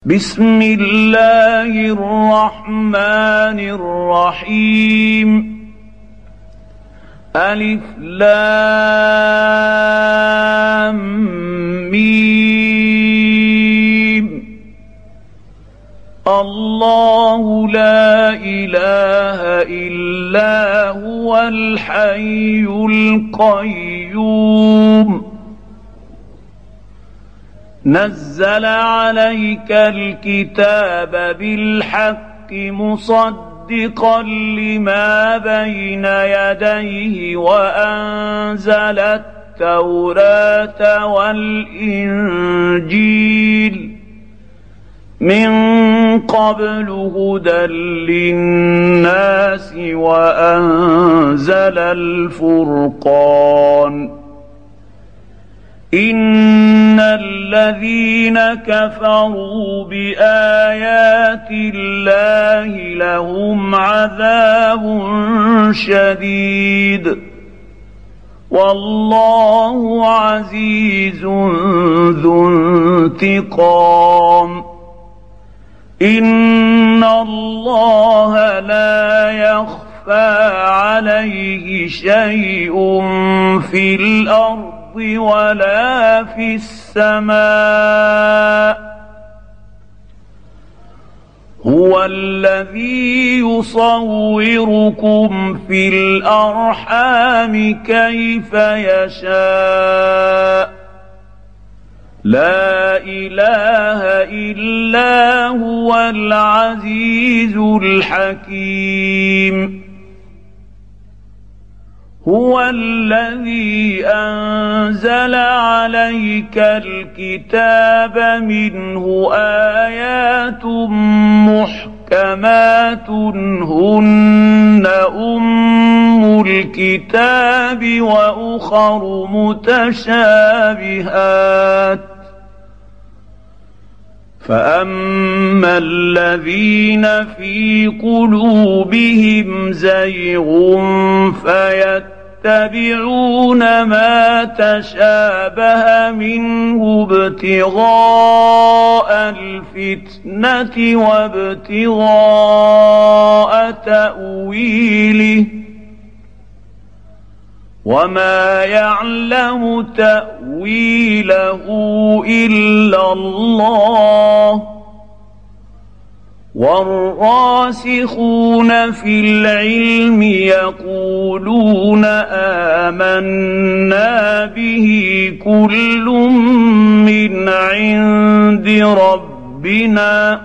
بسم الله الرحمن الرحيم ألف لام ميم الله لا إله إلا هو الحي القيوم نزل عليك الكتاب بالحق مصدقا لما بين يديه وأنزل التوراة والإنجيل من قبل هدى للناس وأنزل الفرقان إن الذين كفروا بآيات الله لهم عذاب شديد والله عزيز ذو انتقام إن الله لا يخفى عليه شيء في الأرض ولا في السماء هو الذي يصوركم في الأرحام كيف يشاء لا إله إلا هو العزيز الحكيم هو الذي أنزل عليك الكتاب منه آيات محكمات هن أم الكتاب وأخر متشابهات فأما الذين في قلوبهم زيغ فيتبعون ما تشابه منه ابتغاء الفتنة وابتغاء تأويله وما يعلم تأويله إلا الله والراسخون في العلم يقولون آمنا به كل من عند ربنا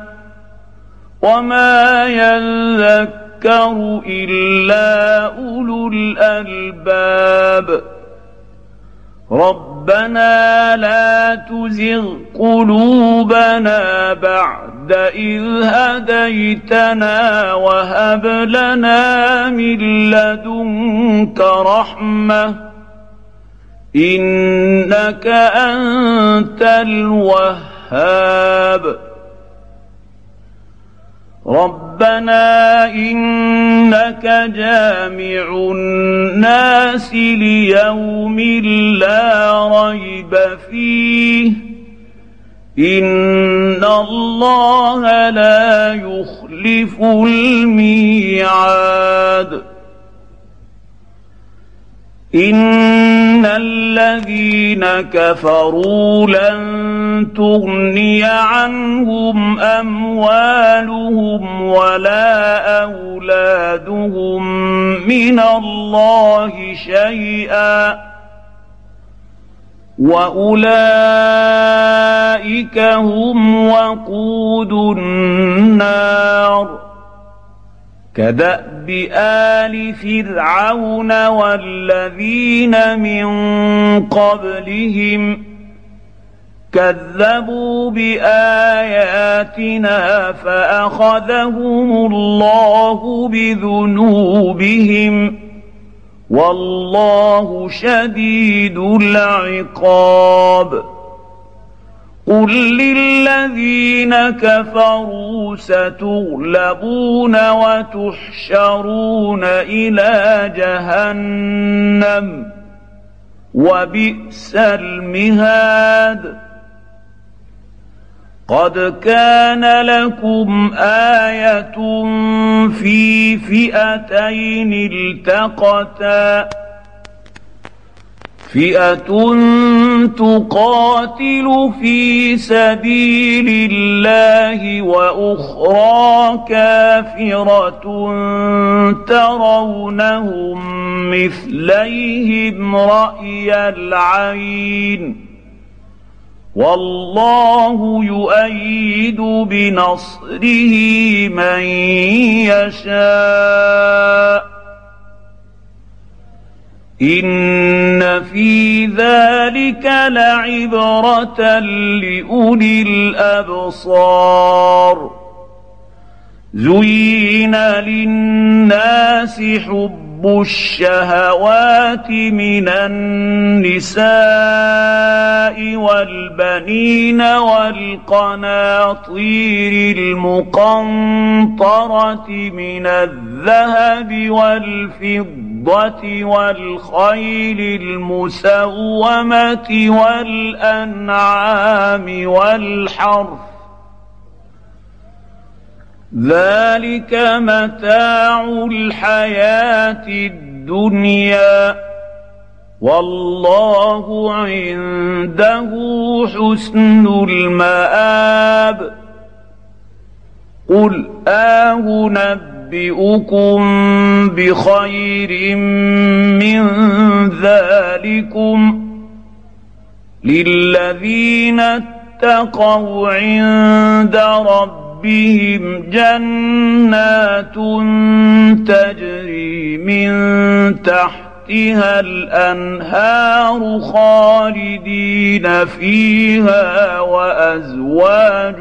وما يذكر إلا أولو الألباب ربنا لا تزغ قلوبنا بعد إذ هديتنا وهب لنا من لدنك رحمة إنك أنت الوهاب ربنا إنك جامع الناس ليوم لا ريب فيه إن الله لا يخلف الميعاد إن الذين كفروا لن تغني عنهم أموالهم ولا أولادهم من الله شيئا وأولئك هم وقود النار كدأب آل فرعون والذين من قبلهم كذبوا بآياتنا فأخذهم الله بذنوبهم والله شديد العقاب قل للذين كفروا ستغلبون وتحشرون إلى جهنم وبئس المهاد قد كان لكم آية في فئتين التقتا فئة تقاتل في سبيل الله وأخرى كافرة ترونهم مثليهم رأي العين والله يؤيد بنصره من يشاء إن في ذلك لعبرة لأولي الأبصار زين للناس حب الشهوات من النساء والبنين والقناطير المقنطرة من الذهب والفضة والخيل المسومة والأنعام والحرث ذلك متاع الحياة الدنيا والله عنده حسن المآب قل أنبئكم بخير من ذلكم للذين اتقوا عند ربهم جنات تجري من تحتها الأنهار خالدين فيها وأزواج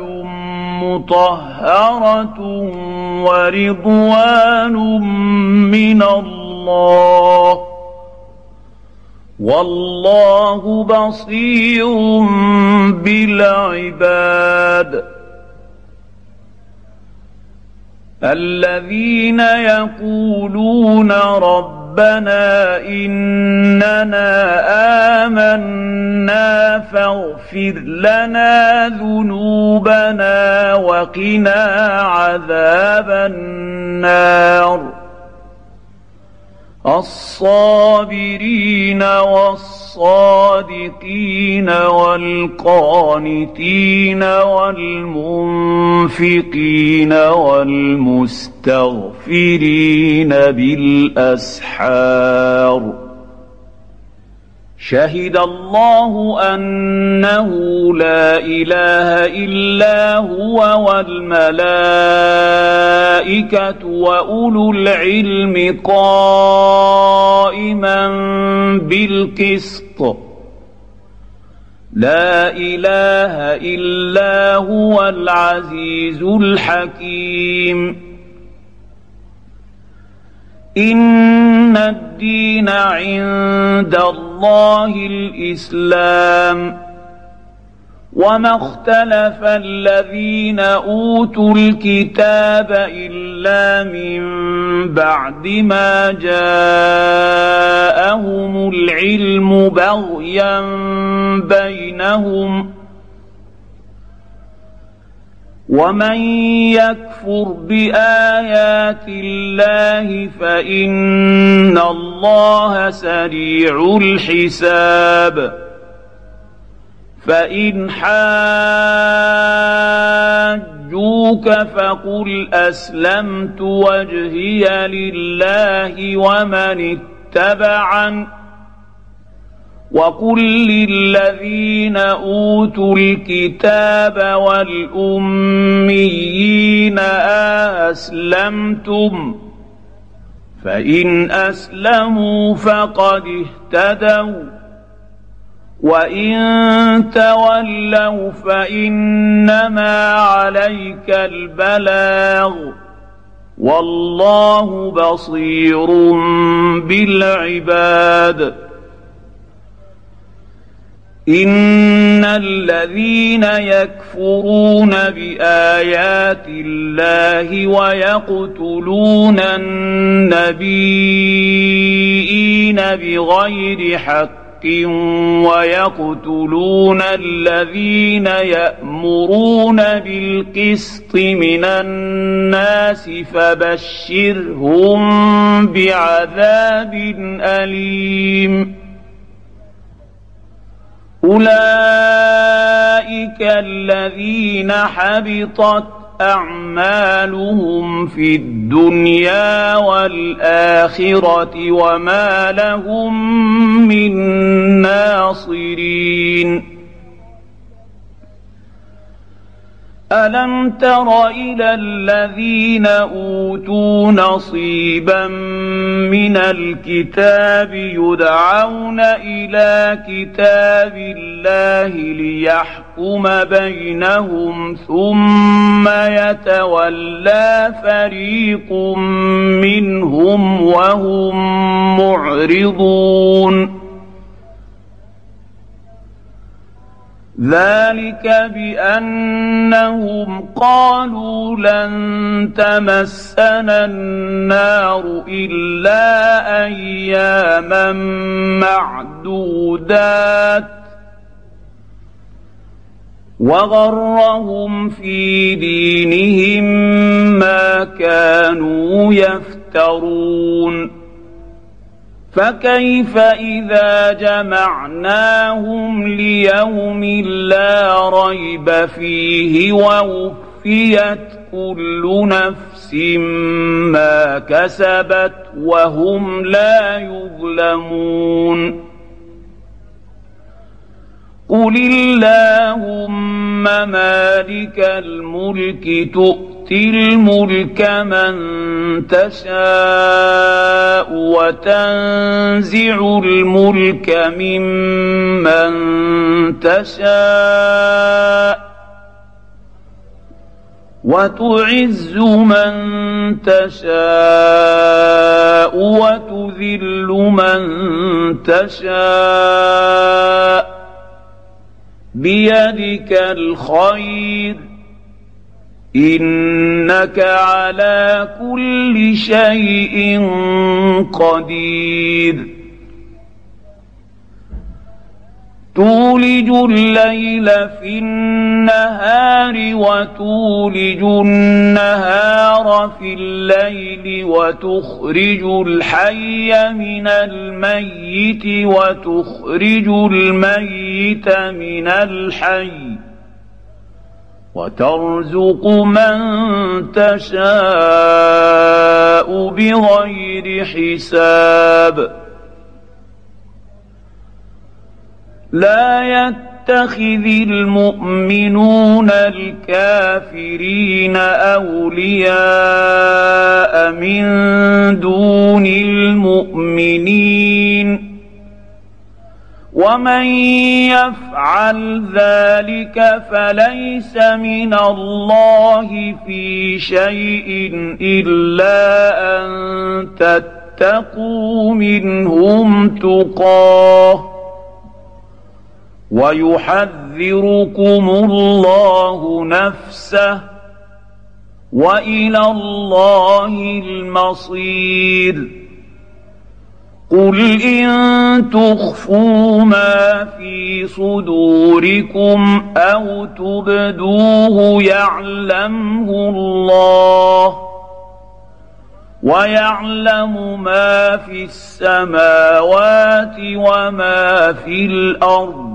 مطهرة ورضوان من الله والله بصير بالعباد الذين يقولون ربنا إننا آمنا فاغفر لنا ذنوبنا وقنا عذاب النار الصابرين والصادقين والقانتين والمنفقين والمستغفرين بالأسحار شهد الله أنه لا إله إلا هو والملائكة وأولو العلم قائما بالقسط لا إله إلا هو العزيز الحكيم إن الدين عند الله الإسلام وما اختلف الذين أوتوا الكتاب إلا من بعد ما جاءهم العلم بغيا بينهم ومن يكفر بآيات الله فإن الله سريع الحساب فإن حاجوك فقل أسلمت وجهي لله ومن اتبعني وقل للذين أوتوا الكتاب والأميين أسلمتم فإن أسلموا فقد اهتدوا وإن تولوا فإنما عليك البلاغ والله بصير بالعباد إن الذين يكفرون بآيات الله ويقتلون النبيين بغير حق ويقتلون الذين يأمرون بالقسط من الناس فبشرهم بعذاب أليم. أولئك الذين حبطت أعمالهم في الدنيا والآخرة وما لهم من ناصرين. ألم تر إلى الذين أوتوا نصيبا من الكتاب يدعون إلى كتاب الله ليحكم بينهم ثم يتولى فريق منهم وهم معرضون. ذلك بأنهم قالوا لن تمسنا النار إلا أياما معدودات وغرهم في دينهم ما كانوا يفترون. فكيف إذا جمعناهم ليوم لا ريب فيه ووفيت كل نفس ما كسبت وهم لا يظلمون. قل اللهم مالك الملك تؤتي الملك من تشاء وتنزع الملك ممن تشاء وتعز من تشاء وتذل من تشاء بيدك الخير إنك على كل شيء قدير. تولج الليل في النهار وتولج النهار في الليل وتخرج الحي من الميت وتخرج الميت من الحي وترزق من تشاء بغير حساب. لا يتخذ المؤمنون الكافرين أولياء من دون المؤمنين ومن يفعل ذلك فليس من الله في شيء إلا أن تتقوا منهم تقاه ويحذركم الله نفسه وإلى الله المصير. قل إن تخفوا ما في صدوركم أو تبدوه يعلمه الله ويعلم ما في السماوات وما في الأرض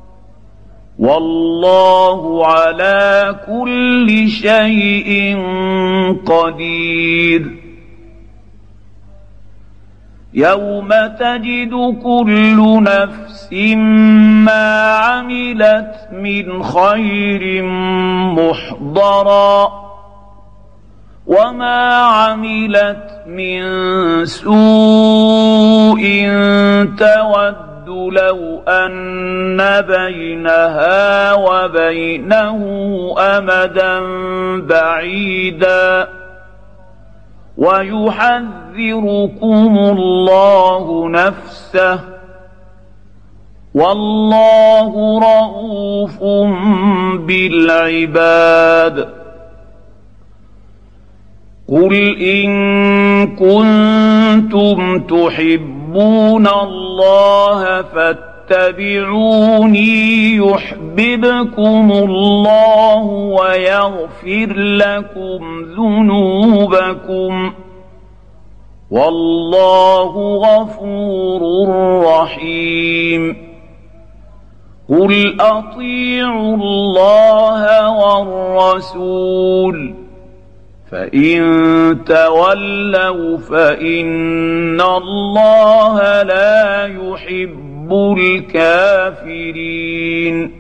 والله على كل شيء قدير. يوم تجد كل نفس ما عملت من خير محضرا وما عملت من سوء تود لو أن بينها وبينه أمدا بعيدا ويحذركم الله نفسه والله رءوف بالعباد. قل إن كنتم تحبون تحبون الله فاتبعوني يحببكم الله ويغفر لكم ذنوبكم والله غفور رحيم قل أطيعوا الله والرسول فإن تولوا فإن الله لا يحب الكافرين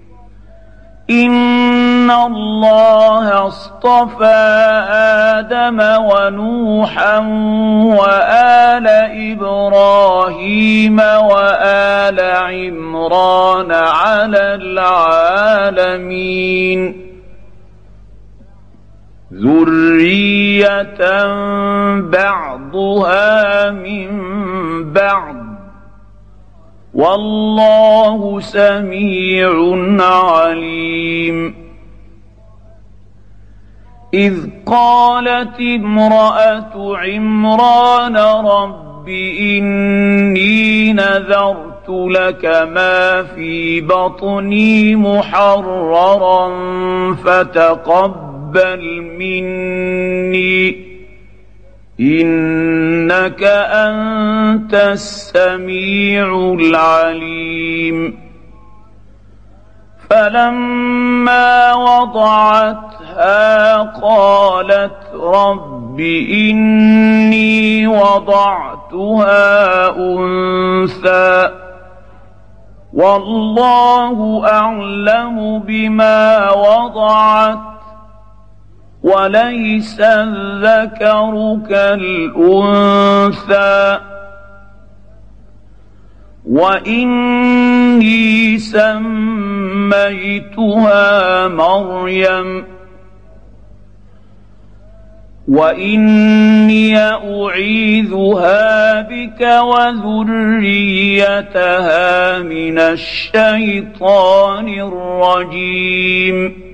إن الله اصطفى آدم ونوحا وآل إبراهيم وآل عمران على العالمين ذرية بعضها من بعض والله سميع عليم إذ قالت امرأة عمران رب إني نذرت لك ما في بطني محررا فتقبل مني إنك أنت السميع العليم فلما وضعتها قالت رب إني وضعتها أنثى والله أعلم بما وضعت وليس الذكر كالأنثى وإني سميتها مريم وإني أعيذها بك وذريتها من الشيطان الرجيم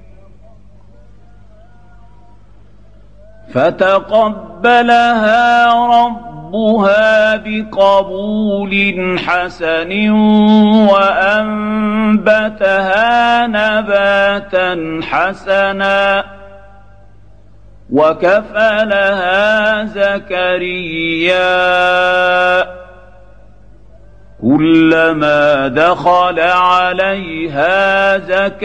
فتقبلها ربها بقبول حسن وأنبتها نباتا حسنا وكفلها زكريا كلما دخل عليها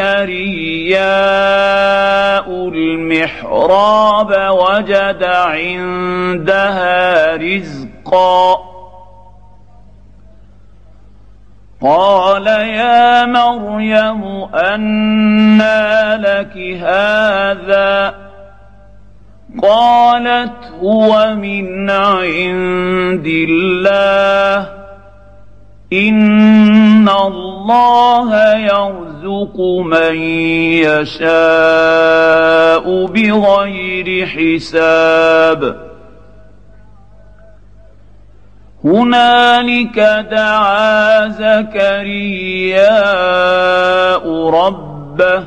زكرياء المحراب وجد عندها رزقا قال يا مريم أنى لك هذا قالت هو من عند الله إن الله يرزق من يشاء بغير حساب هنالك دعا زكرياء ربه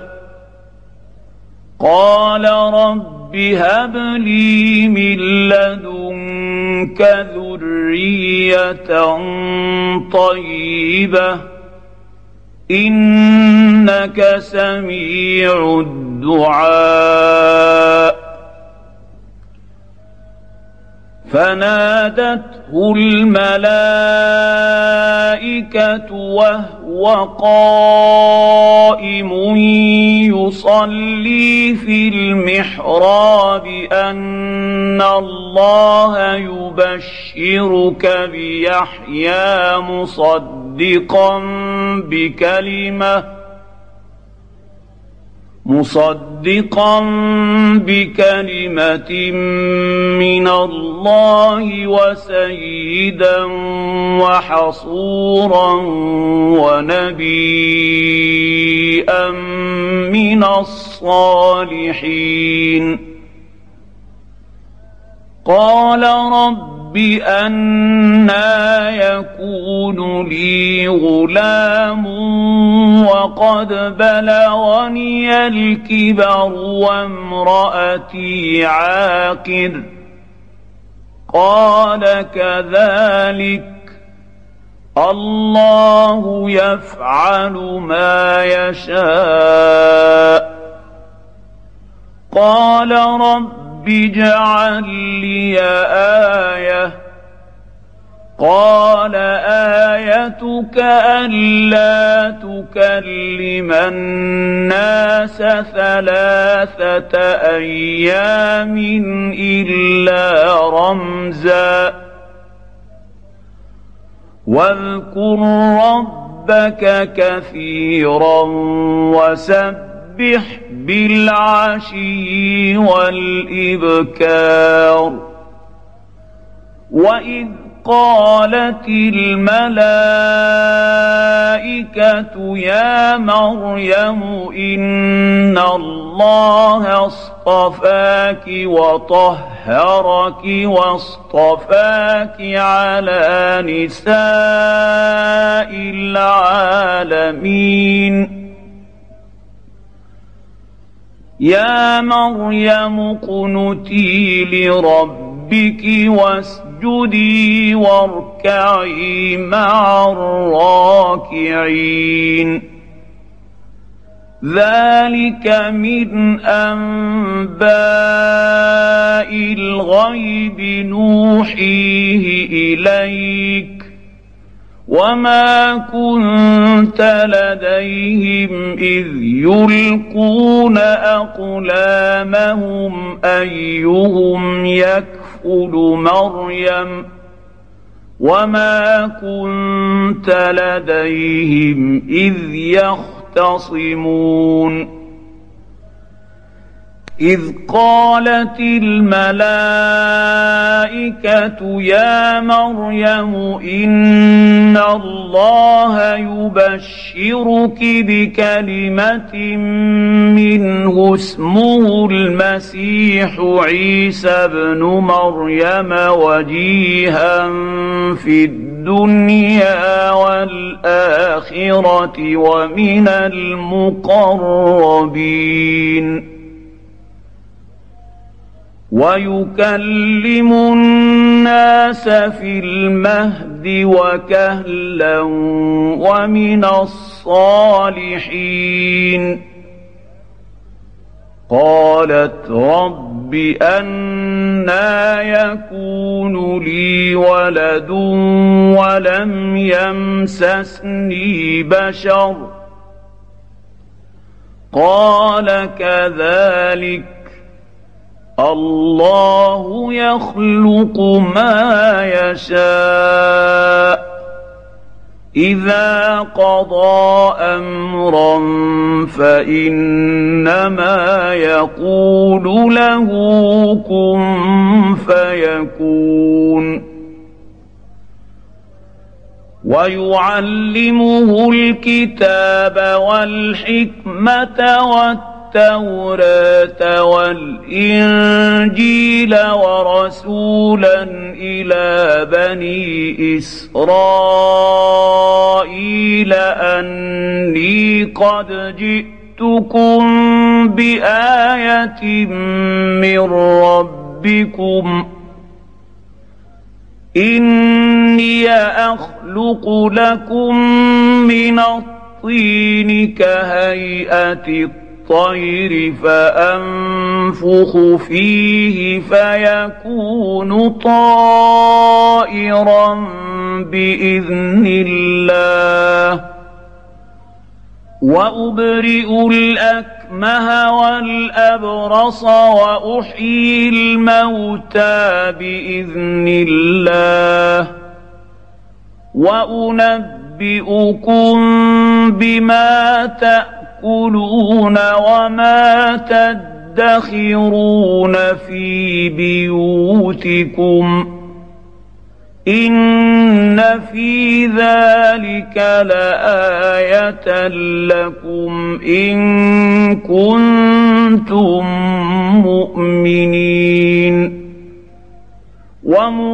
قال رب هب لي من لدنك ذرية طيبة إنك سميع الدعاء فنادته الملائكة وهو قائم يصلي في المحراب أن الله يبشرك بيحيى مصدقا بكلمة من الله وسيدا وحصورا ونبيا من الصالحين قال رب أنى يكون لي غلام وقد بلغني الكبر وامرأتي عاقر قال كذلك الله يفعل ما يشاء. قال رب اجعل لي آية. قال آيتك ألا تكلم الناس 3 أيام إلا رمزا واذكر ربك كثيرا وسبح بالعشي والإبكار. وإذ قالت الملائكة يا مريم إن الله اصطفاك وطهرك واصطفاك على نساء العالمين. يا مريم اقنتي لربك واسجدي واركعي مع الراكعين. ذلك من أنباء الغيب نوحيه إليك وما كنت لديهم إذ يلقون أقلامهم أيهم يكفل مريم وما كنت لديهم إذ يختصمون. إذ قالت الملائكة يا مريم إن الله يبشرك بكلمة منه اسمه المسيح عيسى ابن مريم وجيها في الدنيا والآخرة ومن المقربين ويكلم الناس في المهد وكهلا ومن الصالحين. قالت رب أنى يكون لي ولد ولم يمسسني بشر قال كذلك الله يخلق ما يشاء إذا قضى أمرا فإنما يقول له كن فيكون. ويعلمه الكتاب والحكمة التوراة والإنجيل ورسولا إلى بني إسرائيل أني قد جئتكم بآية من ربكم إني أخلق لكم من الطين كهيئة الطير فأنفخ فيه فيكون طائرا بإذن الله وأبرئ الأكمه والأبرص وأحيي الموتى بإذن الله وأنبئكم بما تأكلون وما تدخرون في بيوتكم إن في ذلك لآية لكم إن كنتم مؤمنين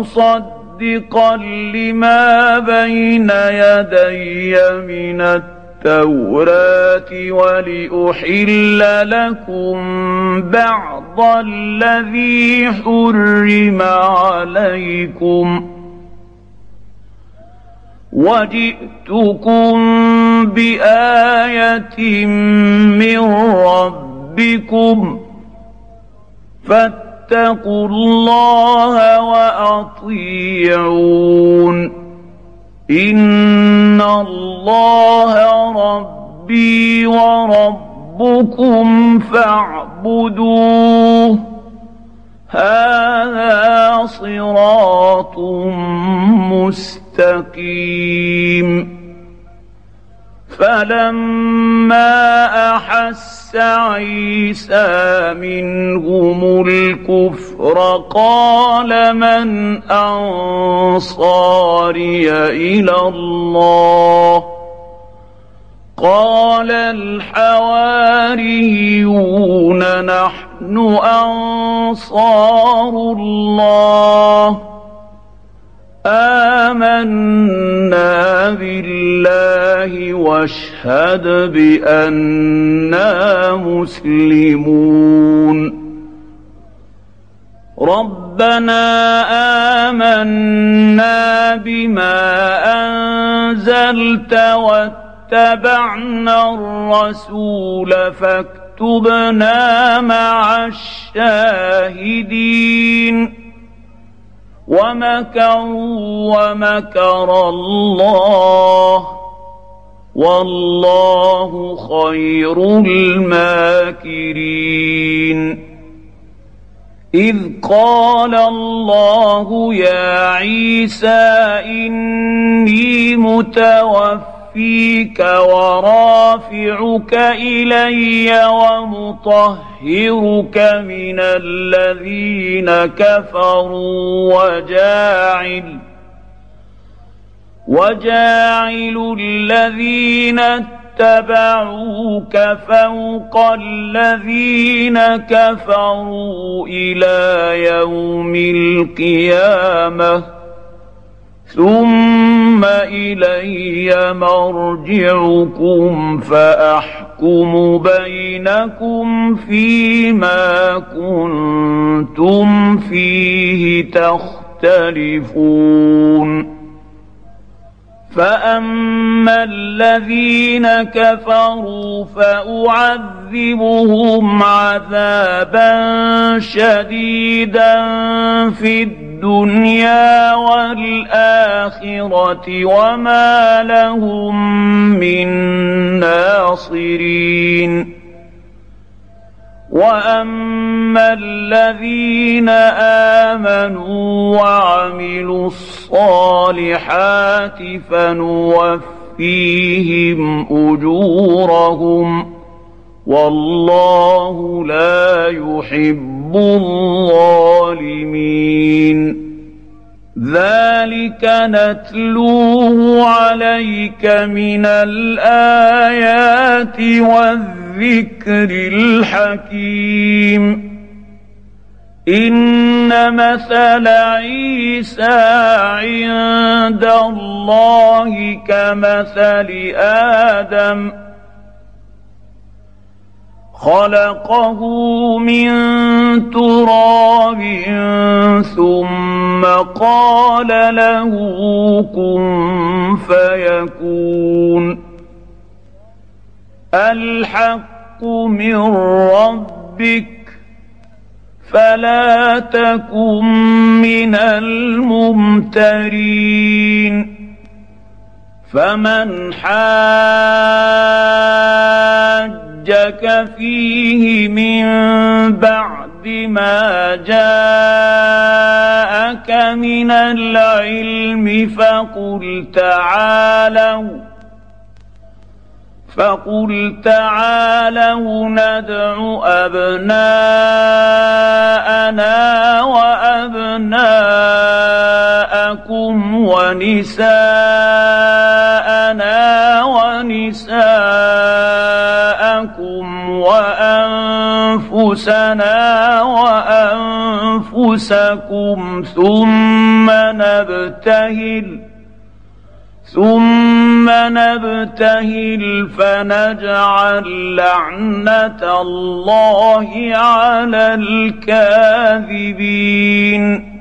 ومصدقا لما بين يدي من التوراة ولأحل لكم بعض الذي حرم عليكم وجئتكم بآية من ربكم فاتقوا الله وأطيعون إن الله ربي وربكم فاعبدوه هذا صراط مستقيم فلما أحس عيسى منهم الكفر قال من أنصاري إلى الله قال الحواريون نحن أنصار الله آمنا بالله واشهد بأننا مسلمون ربنا آمنا بما أنزلت واتبعنا الرسول فاكتبنا مع الشاهدين ومكروا ومكر الله والله خير الماكرين إذ قال الله يا عيسى إني متوفيك ورافعك إلي ومطهرك من الذين كفروا وجاعل الذين اتبعوك فوق الذين كفروا إلى يوم القيامة ثم إلي مرجعكم فأحكم بينكم فيما كنتم فيه تختلفون فأما الذين كفروا فأعذبهم عذابا شديدا في الدنيا والآخرة وما لهم من ناصرين وأما الذين آمنوا وعملوا الصالحات فنوفيهم أجورهم والله لا يحب الظالمين ذلك نتلوه عليك من الآيات والذكر الحكيم إن مثل عيسى عند الله كمثل آدم خلقه من تراب ثم قال له كن فيكون الحق من ربك فلا تكن من الممترين فمن حاجك فيه من بعد ما جاءك من العلم فقل تعالوا ندع أبناءنا وأبناءكم ونساءنا ونساءكم وأنفسنا ثم نبتهل فنجعل لعنة الله على الكاذبين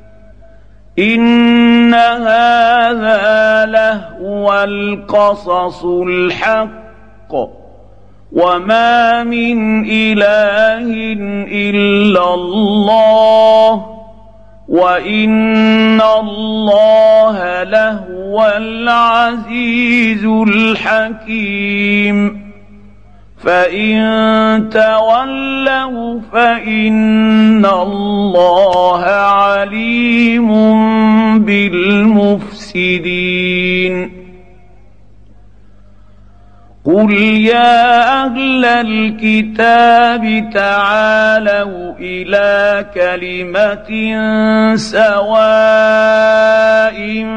إن هذا لهو القصص الحق وما من إله إلا الله وإن الله لهو العزيز الحكيم فإن تولوا فإن الله عليم بالمفسدين قل يا أهل الكتاب تعالوا إلى كلمة سواء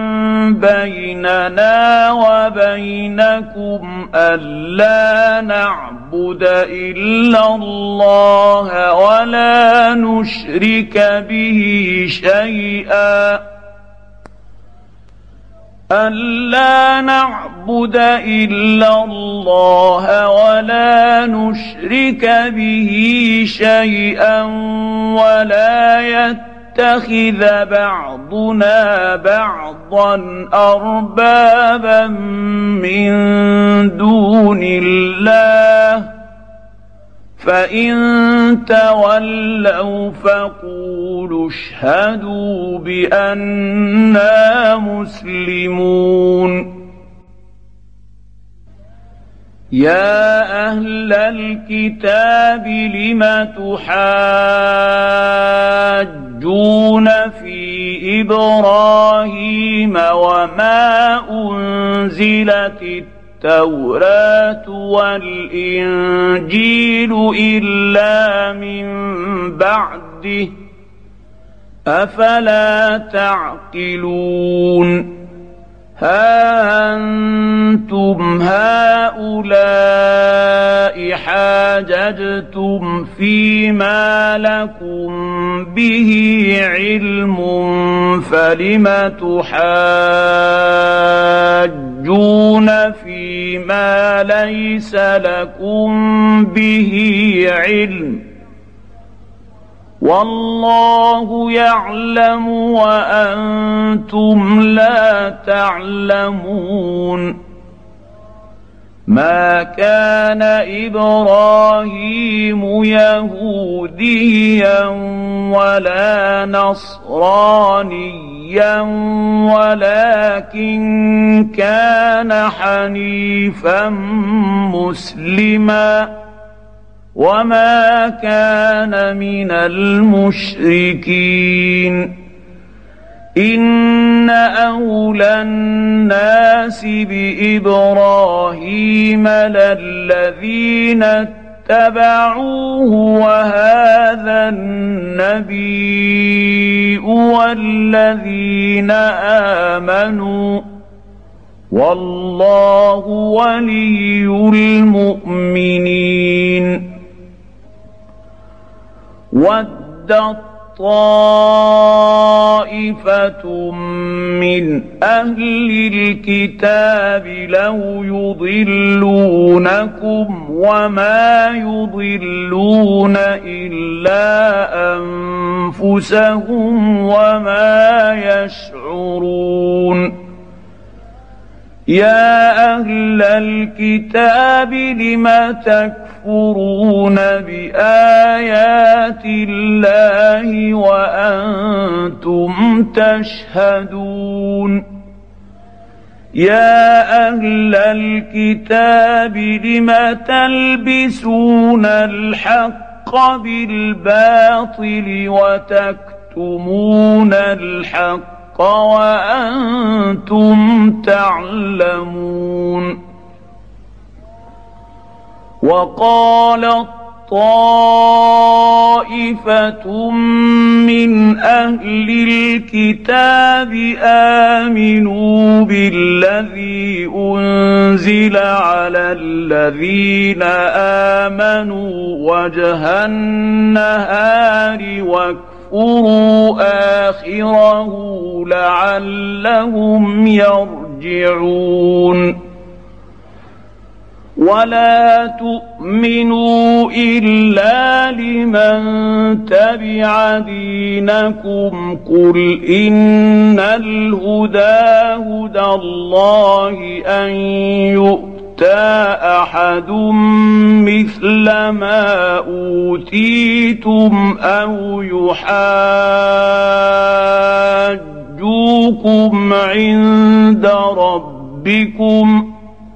بيننا وبينكم ألا نعبد إلا الله ولا نشرك به شيئا ألا نعبد إلا الله ولا نشرك به شيئا ولا يتخذ بعضنا بعضا أربابا من دون الله فإن تولوا فقولوا اشهدوا بأننا مسلمون يا أهل الكتاب لم تحاجون في إبراهيم وما أنزلت التوراة والإنجيل إلا من بعده أفلا تعقلون ها أنتم هؤلاء حاججتم فيما لكم به علم فلم تحاجون فيما ليس لكم به علم والله يعلم وأنتم لا تعلمون ما كان إبراهيم يهوديا ولا نصرانيا ولكن كان حنيفا مسلما وما كان من المشركين إن أولى الناس بإبراهيم للذين اتبعوه وهذا النبي والذين آمنوا والله ولي المؤمنين ودت طائفة من أهل الكتاب لو يضلونكم وما يضلون إلا أنفسهم وما يشعرون يا أهل الكتاب لم تكفرون بآيات الله وأنتم تشهدون يا أهل الكتاب لم تلبسون الحق بالباطل وتكتمون الحق وأنتم تعلمون وقالت طائفة من أهل الكتاب آمنوا بالذي أنزل على الذين آمنوا وجه النهار واكفروا آخره لعلهم يرجعون يرجعون ولا تؤمنوا إلا لمن تبع دينكم قل إن الهدى هدى الله أن يؤتى أحد مثل ما أوتيتم أو يحاجوكم عند ربكم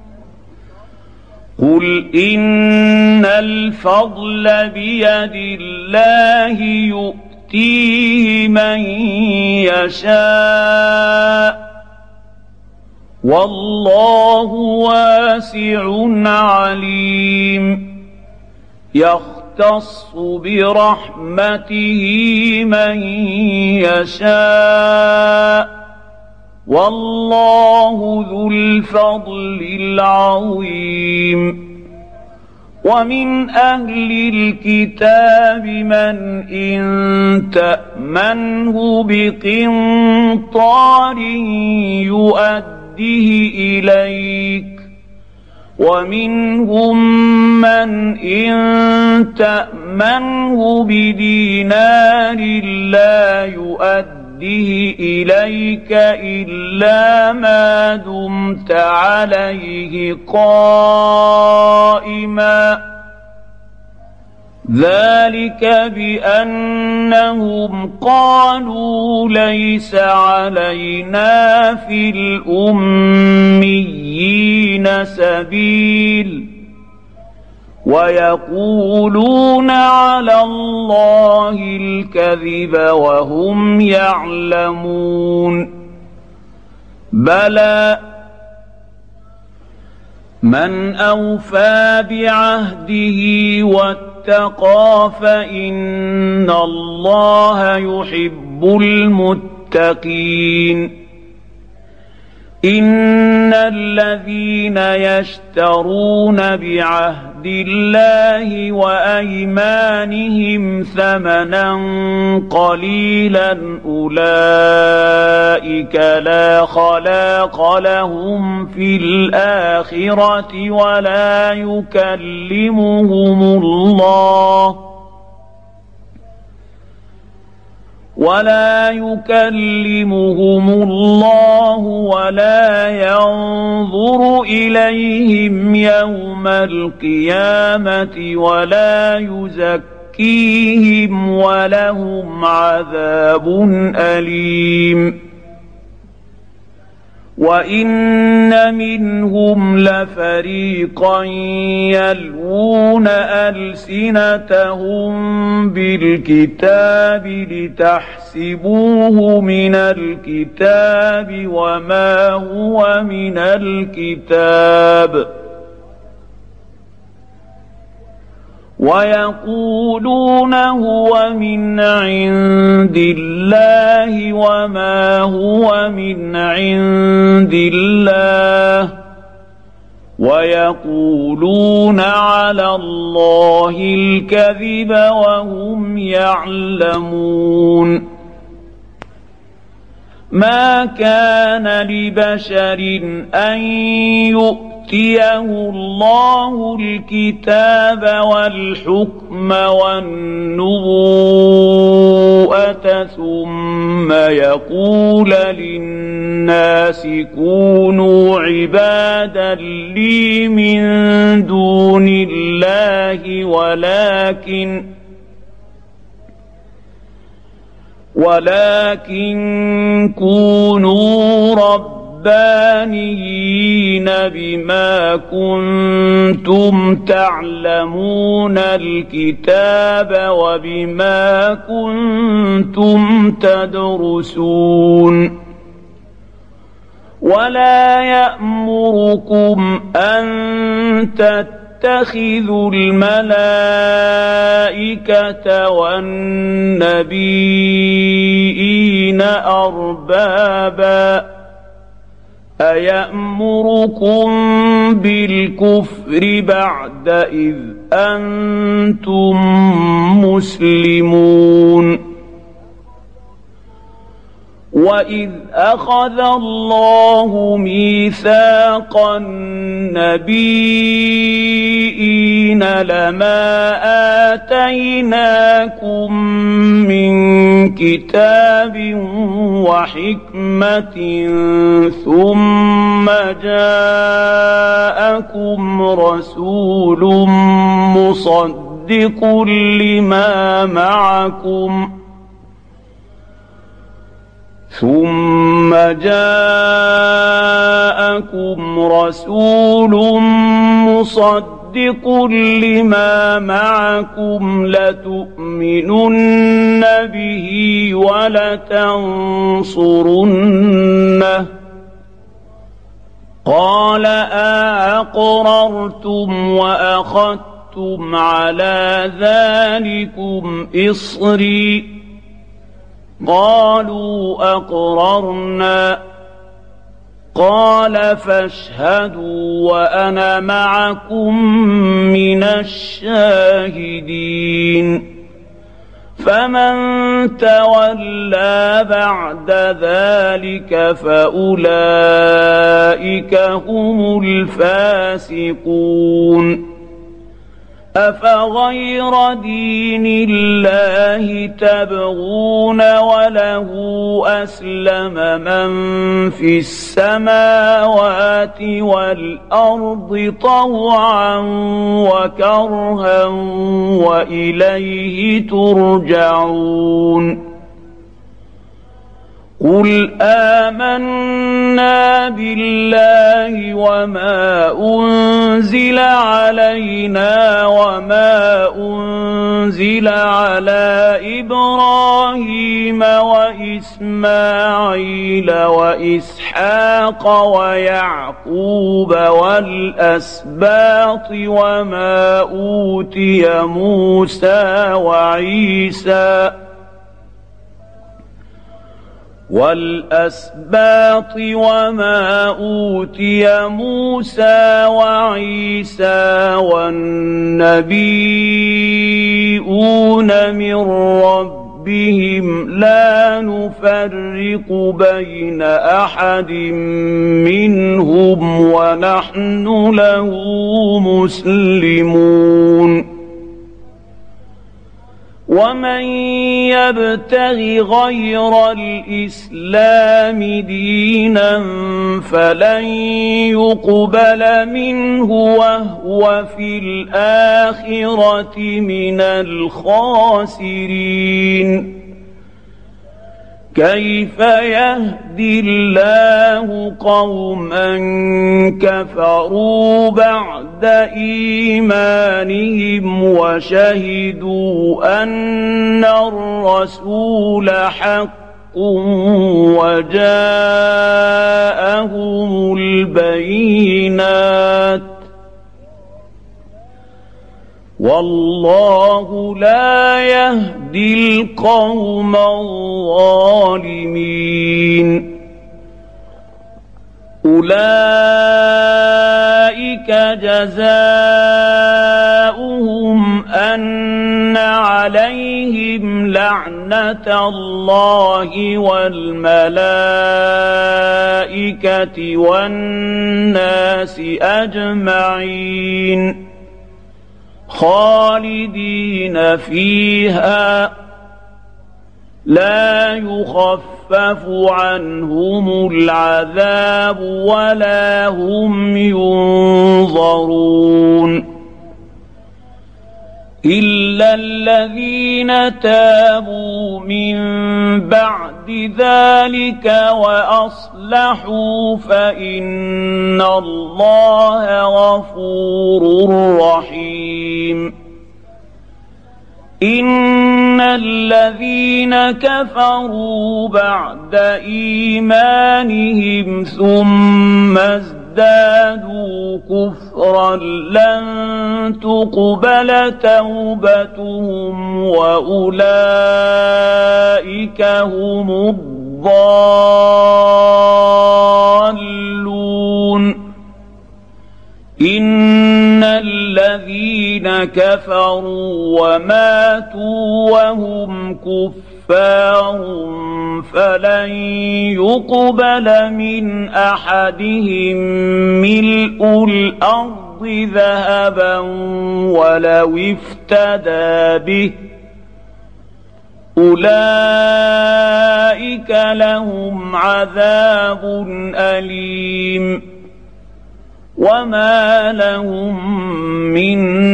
قل إن الفضل بيد الله يؤتيه من يشاء والله واسع عليم يختص برحمته من يشاء والله ذو الفضل العظيم ومن أهل الكتاب من إن تأمنه بقنطار يؤديه إليك ومنهم من إن تأمنه بدينار لا يؤديه إليك إلا ما دمت عليه قائما ذلك بأنهم قالوا ليس علينا في الأميين سبيل ويقولون على الله الكذب وهم يعلمون بلى من أوفى بعهده واتقى فإن الله يحب المتقين إن الذين يشترون بعهد الله وأيمانهم ثمنا قليلا أولئك لا خلاق لهم في الآخرة ولا يكلمهم الله ولا ينظر إليهم يوم القيامة ولا يزكيهم ولهم عذاب أليم وإن منهم لفريقا يلوون ألسنتهم بالكتاب لتحسبوه من الكتاب وما هو من الكتاب ويقولون هو من عند الله وما هو من عند الله ويقولون على الله الكذب وهم يعلمون ما كان لبشر أن يؤتيه الله الكتاب والحكم والنبوءة ثم يقول للناس كونوا عبادا لي من دون الله ولكن كونوا ربانيين بما كنتم تعلمون الكتاب وبما كنتم تدرسون ولا يأمركم أن تتخذوا الملائكة والنبيين أربابا أيأمركم بالكفر بعد إذ أنتم مسلمون وإذ أخذ الله ميثاق النبيين لما آتيناكم من كتاب وحكمة ثم جاءكم رسول مصدق لما معكم لتؤمنن به ولتنصرنه قال أأقررتم وأخذتم على ذلكم إصري قالوا أقررنا قال فاشهدوا وأنا معكم من الشاهدين فمن تولى بعد ذلك فأولئك هم الفاسقون أفغير دين الله تبغون وله أسلم من في السماوات والأرض طوعا وكرها وإليه ترجعون قل آمنا بالله وما أنزل علينا وما أنزل على إبراهيم وإسماعيل وإسحاق ويعقوب والأسباط وما أوتي موسى وعيسى والنبيون من ربهم لا نفرق بين أحد منهم ونحن له مسلمون ومن يبتغ غير الإسلام دينا فلن يقبل منه وهو في الآخرة من الخاسرين كيف يهدي الله قوما كفروا بعد إيمانهم وشهدوا أن الرسول حق وجاءهم البينات والله لا يهدي القوم الظالمين أولئك جزاؤهم أن عليهم لعنة الله والملائكة والناس أجمعين خالدين فيها لا يخفف عنهم العذاب ولا هم ينظرون إلا الذين تابوا من بعد ذلك وأصلحوا فإن الله غفور رحيم إن الذين كفروا بعد إيمانهم ثم ازدادوا كفرا لن تقبل توبتهم وأولئك هم الضالون إن الذين كفروا وماتوا وهم كفار فلن يقبل من أحدهم ملء الأرض ذهبا ولو افتدى به أولئك لهم عذاب أليم وما لهم من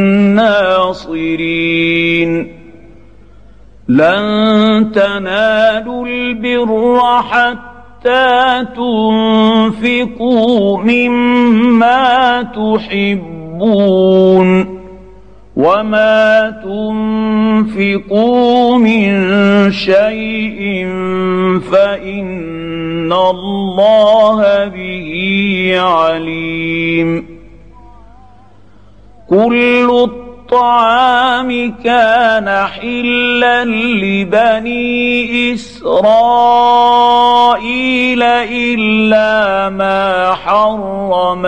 ناصرين لن تنالوا البر حتى تنفقوا مما تحبون وما تنفقوا من شيء فإن الله به عليم كل الطعام كان حلا لبني إسرائيل إلا ما حرم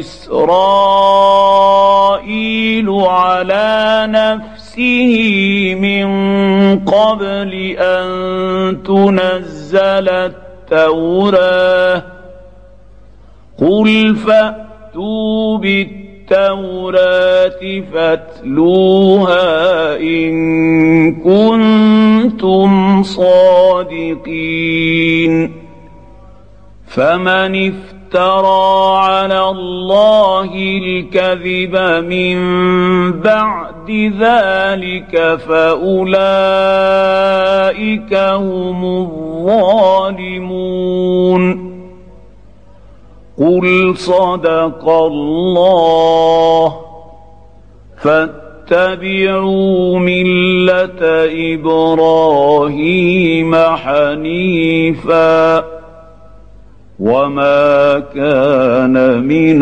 إسرائيل على نفسه من قبل أن تنزل التوراة قل فأتوا التوراة فاتلوها إن كنتم صادقين فمن افترى على الله الكذب من بعد ذلك فأولئك هم الظالمون قل صدق الله فاتبعوا ملة إبراهيم حنيفا وما كان من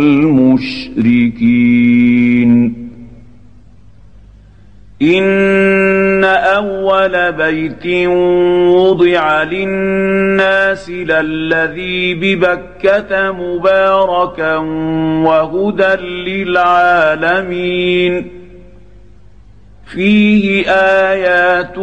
المشركين إن أول بيت وضع للناس للذي ببكة مباركا وهدى للعالمين فيه آيات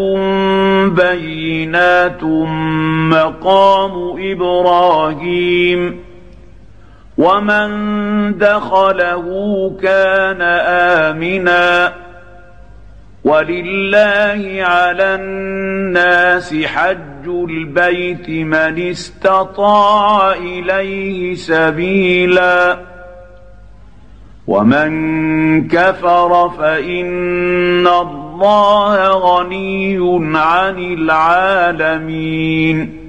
بينات مقام إبراهيم ومن دخله كان آمنا ولله على الناس حج البيت من استطاع إليه سبيلا ومن كفر فإن الله غني عن العالمين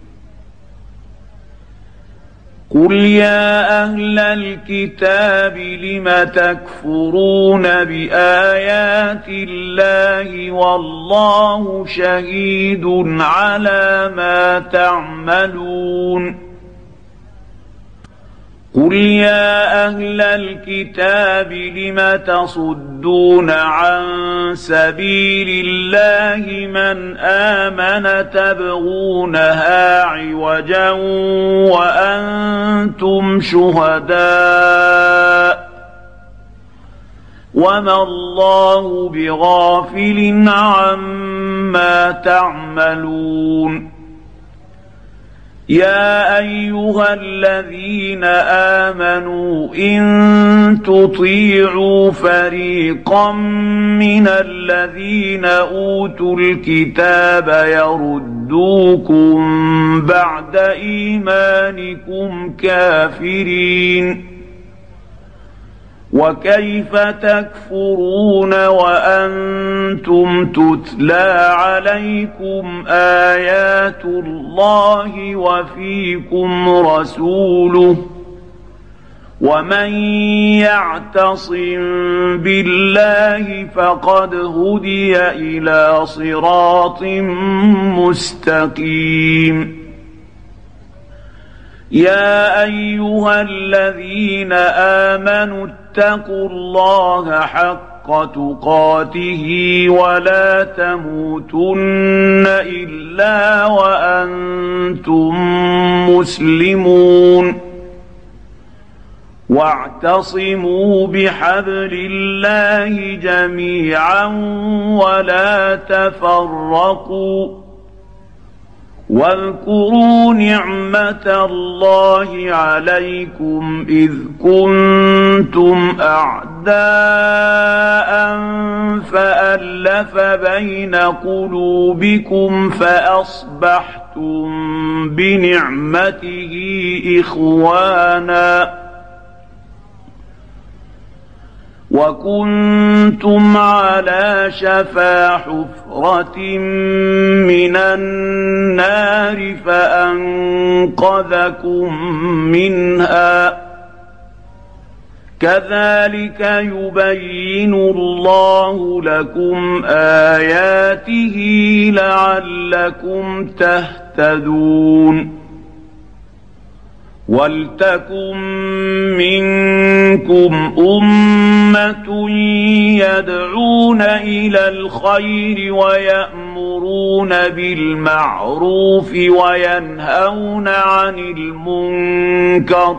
قل يا أهل الكتاب لم تكفرون بآيات الله والله شهيد على ما تعملون قل يا أهل الكتاب لم تصدون عن سبيل الله من آمن تبغونها عوجا وأنتم شهداء وما الله بغافل عما تعملون يا أيها الذين آمنوا إن تطيعوا فريقا من الذين أوتوا الكتاب يردوكم بعد إيمانكم كافرين وكيف تكفرون وأنتم تتلى عليكم آيات الله وفيكم رسوله ومن يعتصم بالله فقد هدي إلى صراط مستقيم يا أيها الذين آمنوا اتقوا الله حق تقاته ولا تموتن إلا وأنتم مسلمون واعتصموا بحبل الله جميعا ولا تفرقوا واذكروا نعمة الله عليكم إذ كنتم أعداء فألف بين قلوبكم فأصبحتم بنعمته إخوانا وكنتم على شفا حفرة من النار فأنقذكم منها كذلك يبين الله لكم آياته لعلكم تهتدون ولتكن منكم أمة يدعون إلى الخير ويأمرون بالمعروف وينهون عن المنكر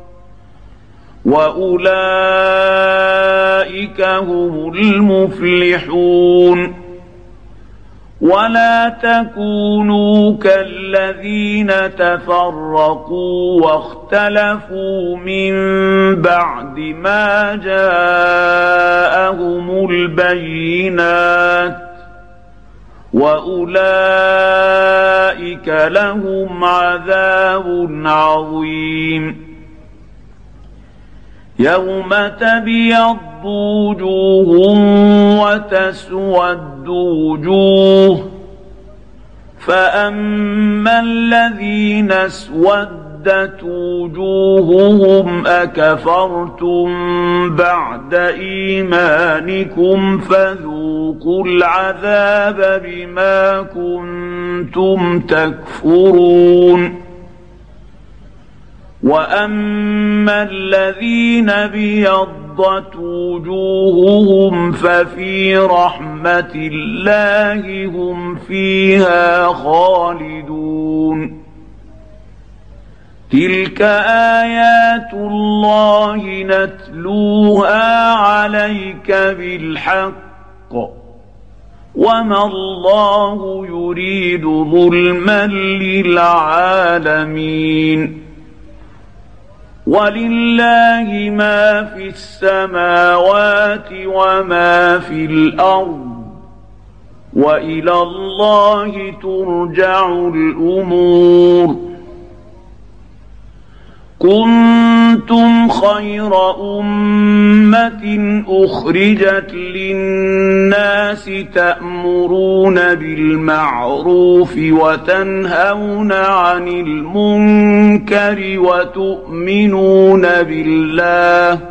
وأولئك هم المفلحون ولا تكونوا كالذين تفرقوا واختلفوا من بعد ما جاءهم البينات وأولئك لهم عذاب عظيم يوم تبيض وجوه وتسود وجوه فأما الذين اسودت وجوههم أكفرتم بعد إيمانكم فذوقوا العذاب بما كنتم تكفرون وأما الذين ابيضت وجوههم ففي رحمة الله هم فيها خالدون تلك آيات الله نتلوها عليك بالحق وما الله يريد ظلما للعالمين ولله ما في السماوات وما في الأرض وإلى الله ترجع الأمور كنتم خير أمة أخرجت للناس تأمرون بالمعروف وتنهون عن المنكر وتؤمنون بالله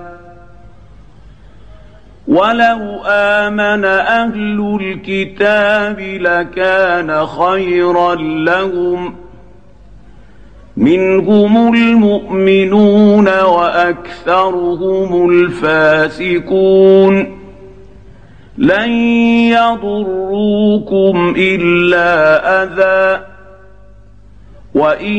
ولو آمن أهل الكتاب لكان خيرا لهم منهم المؤمنون وأكثرهم الفاسقون لن يضروكم إلا أذى وإن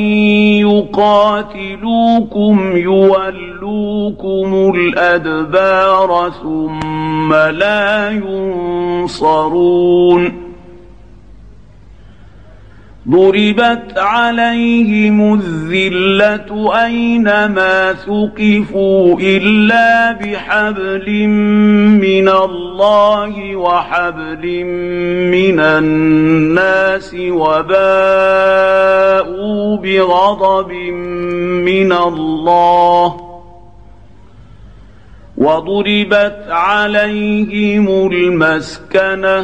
يقاتلوكم يولوكم الأدبار ثم لا ينصرون ضربت عليهم الذلة أينما ثقفوا إلا بحبل من الله وحبل من الناس وباءوا بغضب من الله وضربت عليهم المسكنة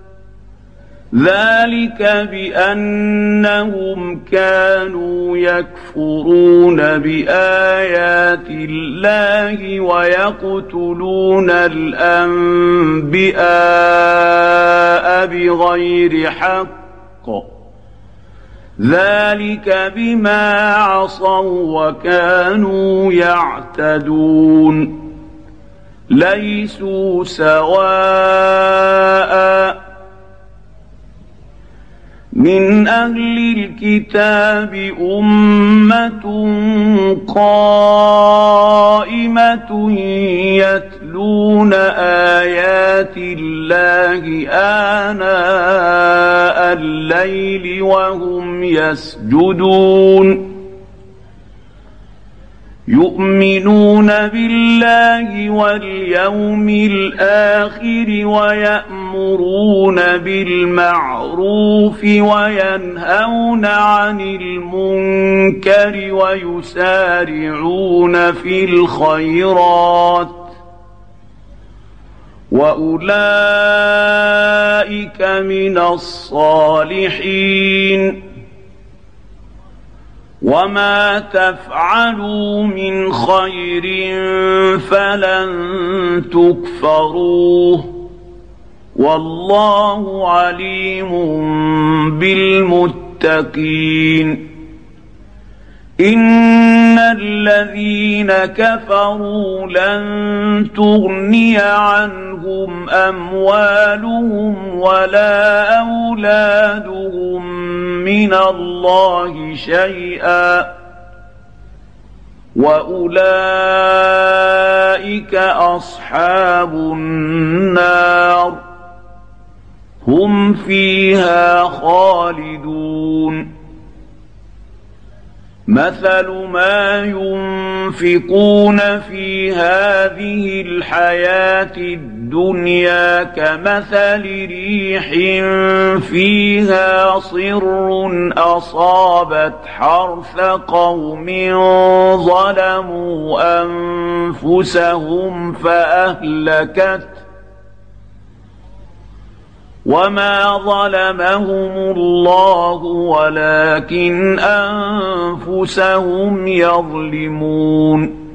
ذلك بأنهم كانوا يكفرون بآيات الله ويقتلون الأنبياء بغير حق ذلك بما عصوا وكانوا يعتدون ليسوا سواء من أهل الكتاب أمة قائمة قائمة يتلون آيات الله آناء الليل وهم يسجدون يؤمنون بالله واليوم الآخر ويأمرون بالمعروف وينهون عن المنكر ويسارعون في الخيرات وأولئك من الصالحين وما تفعلوا من خير فلن تكفروه والله عليم بالمتقين إن الذين كفروا لن تغني عنهم أموالهم ولا أولادهم من الله شيئا وأولئك أصحاب النار هم فيها خالدون مثل ما ينفقون في هذه الحياة الدنيا كمثل ريح فيها صر أصابت حرث قوم ظلموا أنفسهم فأهلكته وما ظلمهم الله ولكن أنفسهم يظلمون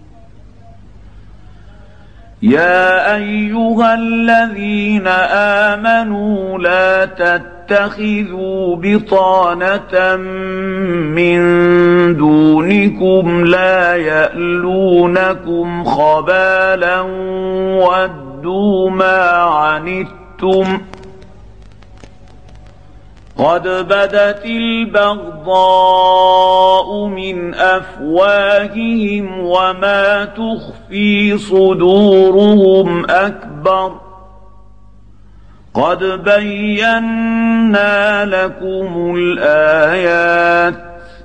يا أيها الذين آمنوا لا تتخذوا بطانة من دونكم لا يألونكم خبالا ودوا ما عنتم قد بدت البغضاء من أفواههم وما تخفي صدورهم أكبر قد بينا لكم الآيات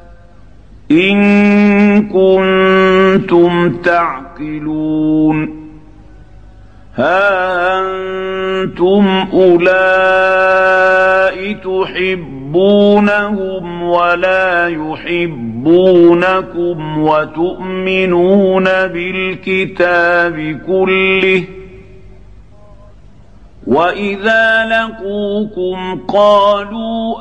إن كنتم تعقلون ها أنتم أولئك تحبونهم ولا يحبونكم وتؤمنون بالكتاب كله وإذا لقوكم قالوا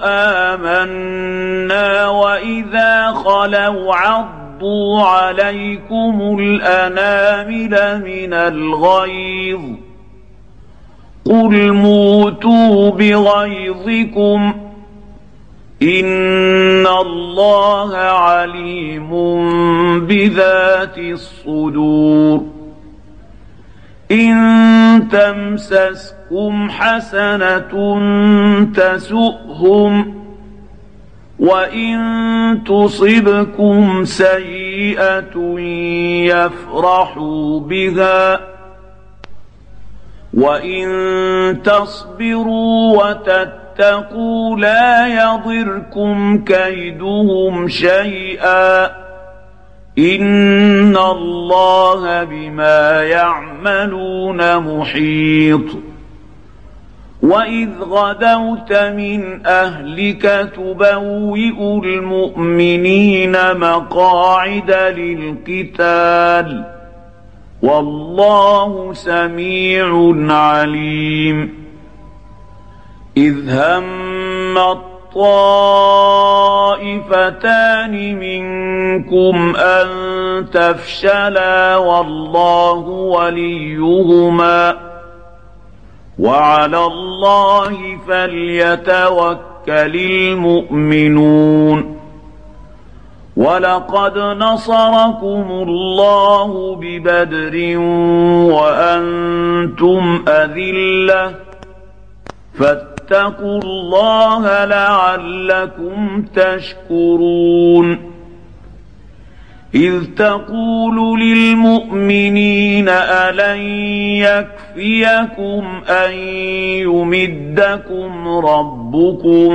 آمنا وإذا خلوا عضوا عليكم الأنامل من الغيظ قل موتوا بغيظكم إن الله عليم بذات الصدور إن تمسسكم حسنة تسؤهم وإن تصبكم سيئة يفرحوا بها وإن تصبروا وتتقوا لا يضركم كيدهم شيئا إن الله بما يعملون محيط وإذ غدوت من أهلك تبوئ المؤمنين مقاعد للقتال والله سميع عليم إذ هم الطائفتان منكم أن تفشلا والله وليهما وعلى الله فليتوكل المؤمنون ولقد نصركم الله ببدر وأنتم أذلة فاتقوا الله لعلكم تشكرون إذ تقول للمؤمنين ألن يكفيكم أن يمدكم ربكم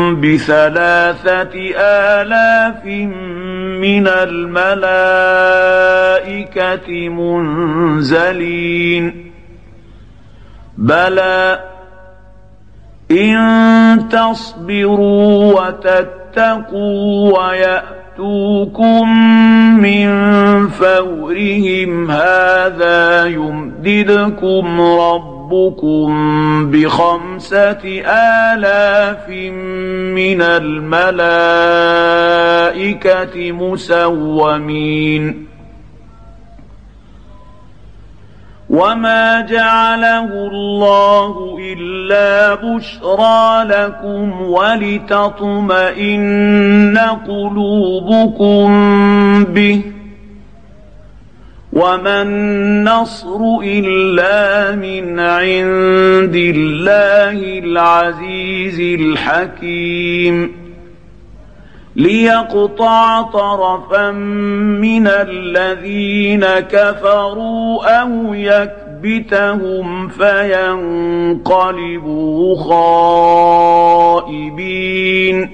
ب3,000 من الملائكة منزلين بلى إن تصبروا وتتقوا ويأتوكم من فورهم هذا يمددكم ربكم ب5,000 من الملائكة مسومين وما جعله الله إلا بشرى لكم ولتطمئن قلوبكم به وما النصر إلا من عند الله العزيز الحكيم ليقطع طرفا من الذين كفروا أو يكبتهم فينقلبوا خائبين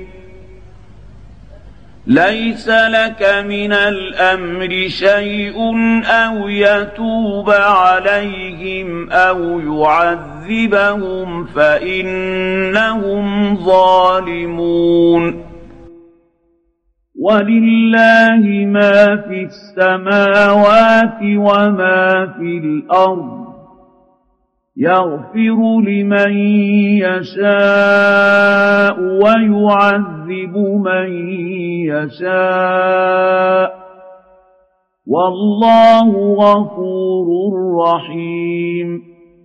ليس لك من الأمر شيء أو يتوب عليهم أو يعذبهم فإنهم ظالمون ولله ما في السماوات وما في الأرض يغفر لمن يشاء ويعذب من يشاء والله غفور رحيم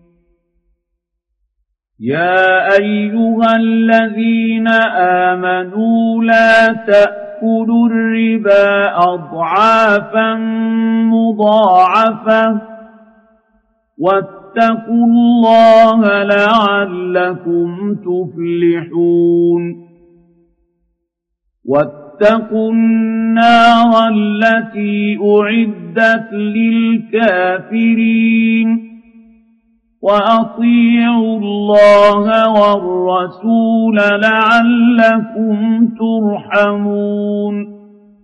يا أيها الذين آمنوا لا تأكلوا الربا أضعافا مضاعفة واتقوا الله لعلكم تفلحون واتقوا النار التي أعدت للكافرين وأطيعوا الله والرسول لعلكم ترحمون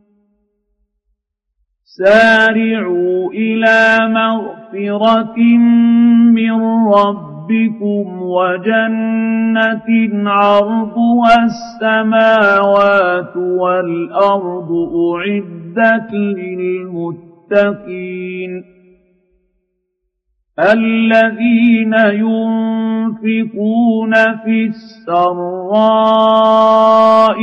سارعوا إلى مغفرة من ربكم وجنة عرضها السماوات والأرض أعدت للمتقين الذين ينفقون في السراء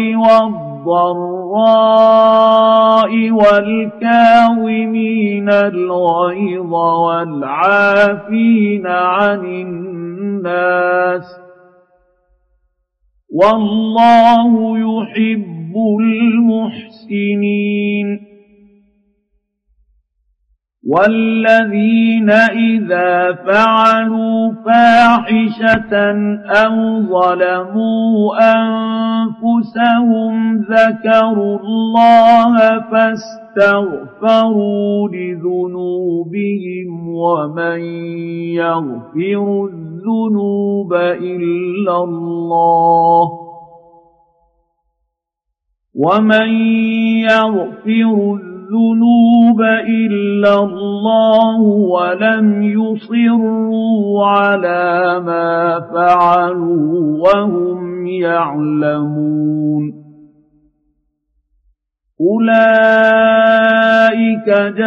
والضراء والكاظمين الغيظ والعافين عن الناس والله يحب المحسنين والذين إذا فعلوا فاحشة أو ظلموا أنفسهم ذكروا الله فاستغفروا لذنوبهم ومن يغفر الذنوب إلا الله إلا الله ولم يصروا على ما فعلوا وهم يعلمون أولئك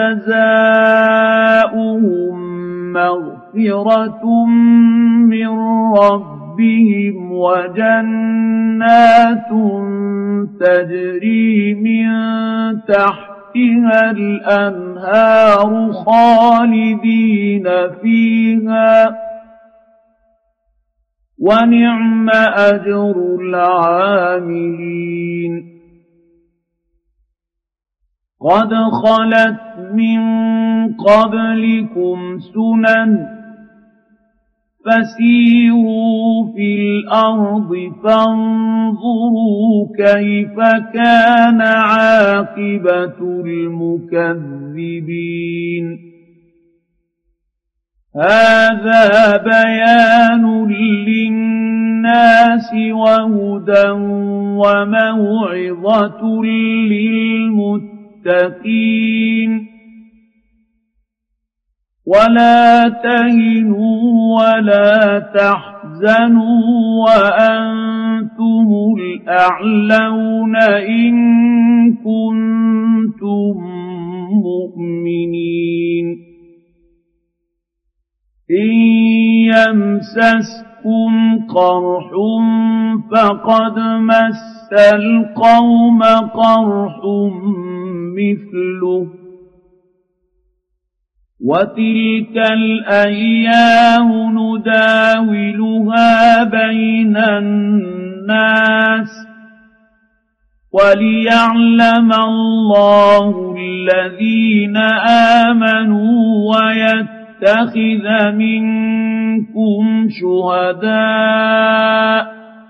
جزاؤهم مغفرة من ربهم وجنات تجري من تحتها الأنهار خالدين فيها ونعم أجر العاملين قد خلت من قبلكم سنن فسيروا في الأرض فانظروا كيف كان عاقبة المكذبين هذا بيان للناس وهدى وموعظة للمتقين ولا تهنوا ولا تحزنوا وأنتم الأعلون إن كنتم مؤمنين إن يمسسكم قرح فقد مس القوم قرح مثله وتلك الأيام نداولها بين الناس وليعلم الله الذين آمنوا ويتخذ منكم شهداء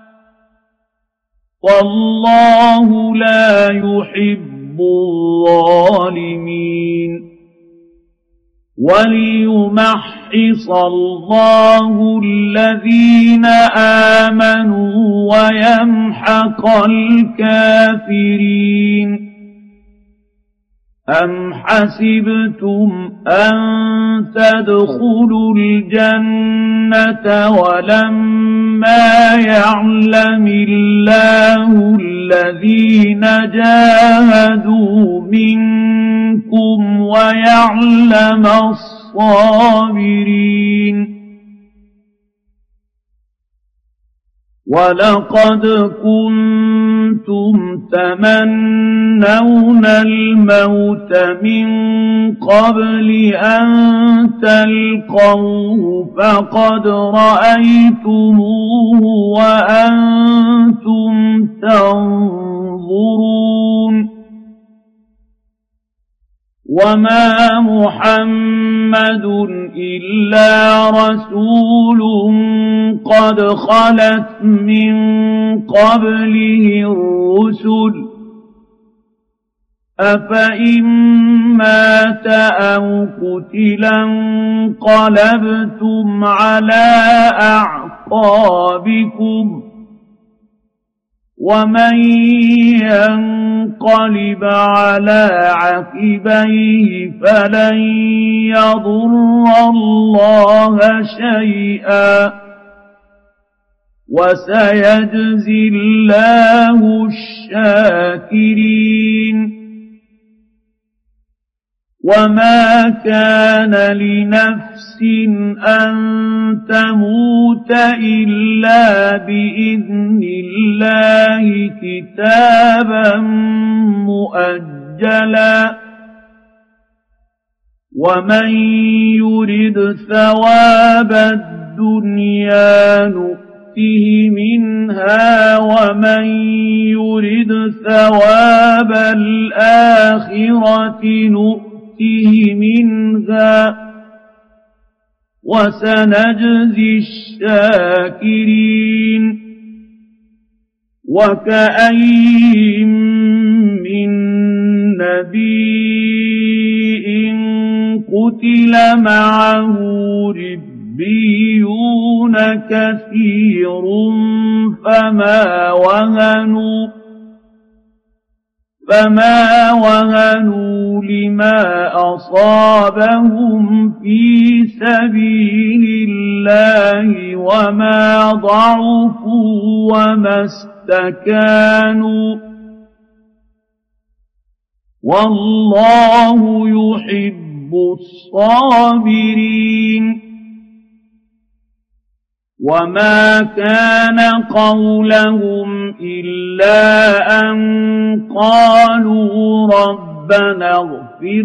والله لا يحب الظالمين وليمحص الله الذين آمنوا ويمحق الكافرين أم حسبتم أن تدخلوا الجنة ولما يعلم الله الذين جاهدوا منكم ويعلم الصابرين ولقد كنتم تمنون الموت من قبل أن تلقوه فقد رأيتموه وأنتم تنظرون وما محمد إلا رسول قد خلت من قبله الرسل أفإن مات أو قتلا انقلبتم على أعقابكم ومن ينقلب على عقبيه فلن يضر الله شيئا وسيجزي الله الشاكرين وما كان لنفس أن تموت إلا بإذن الله كتابا مؤجلا ومن يرد ثواب الدنيا نؤته منها ومن يرد ثواب الآخرة نؤته منها وسنجزي الشاكرين وكأي من نبي قتل معه ربيون كثير فما وهنوا لما أصابهم في سبيل الله وما ضعفوا وما استكانوا والله يحب الصابرين وما كان قولهم إلا أن قالوا ربنا اغفر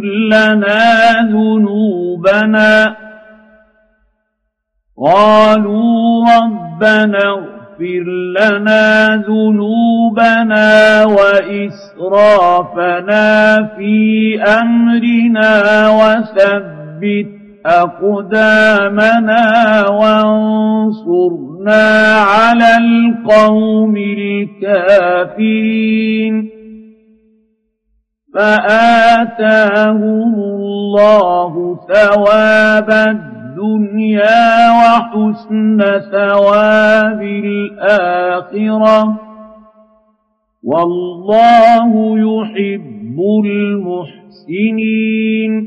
لنا ذنوبنا وإسرافنا في أمرنا وثبت أقدامنا وانصرنا على القوم الكافرين فآتاهم الله ثواب الدنيا وحسن ثواب الآخرة والله يحب المحسنين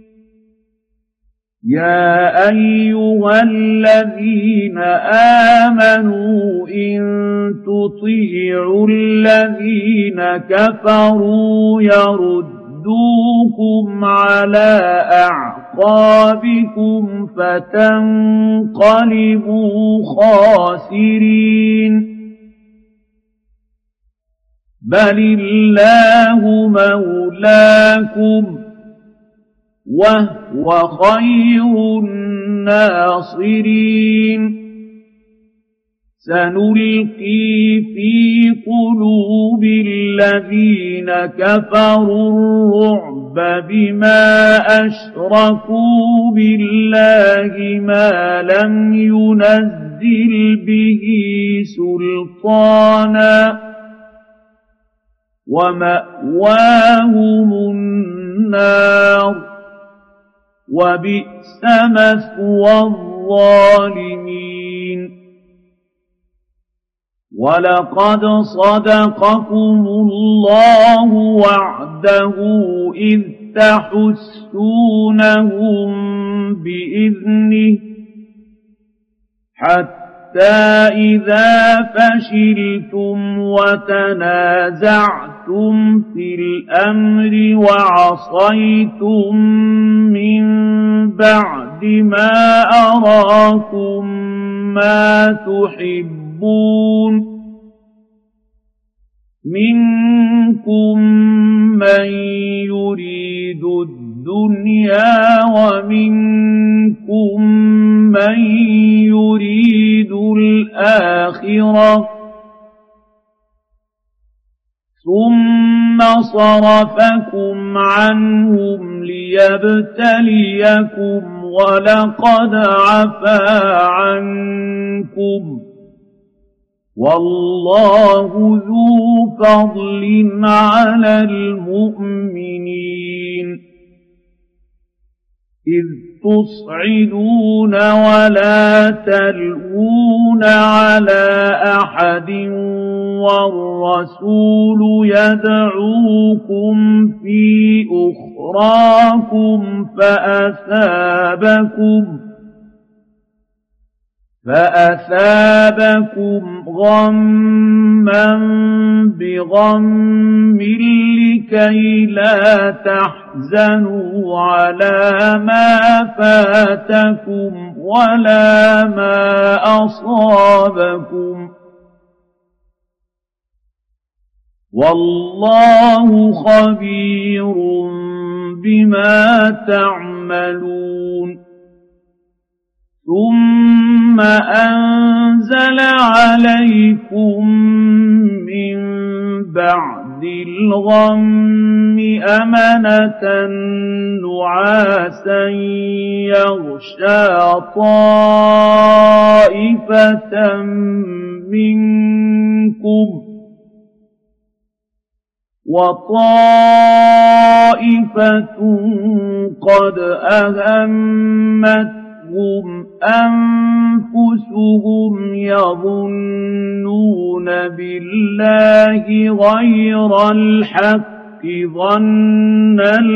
يا أيها الذين آمنوا إن تطيعوا الذين كفروا يردوكم على أعقابكم فتنقلبوا خاسرين بل الله مولاكم وهو خير الناصرين سنلقي في قلوب الذين كفروا الرعب بما أشركوا بالله ما لم ينزل به سلطانا ومأواهم النار وبئس مثوى الظالمين ولقد صدقكم الله وعده إذ تحسونهم بإذنه حتى إذا فشلتم وتنازعتم في الأمر وعصيتم من بعد ما أراكم ما تحبون منكم من يريد الدنيا ومنكم من يريد الآخرة ثم صرفكم عنهم ليبتليكم ولقد عفا عنكم والله ذو فضل على المؤمنين إذ تصعدون ولا تلوون على أحد والرسول يدعوكم في أخراكم فأثابكم غما بغم لكي لا تحزنوا على ما فاتكم ولا ما أصابكم والله خبير بما تعملون ثم أنزل عليكم من بعد الغم أمنة نعاسا يغشى طائفة منكم وطائفة قد أهمتهم أنفسهم يظنون بالله غير الحق ظن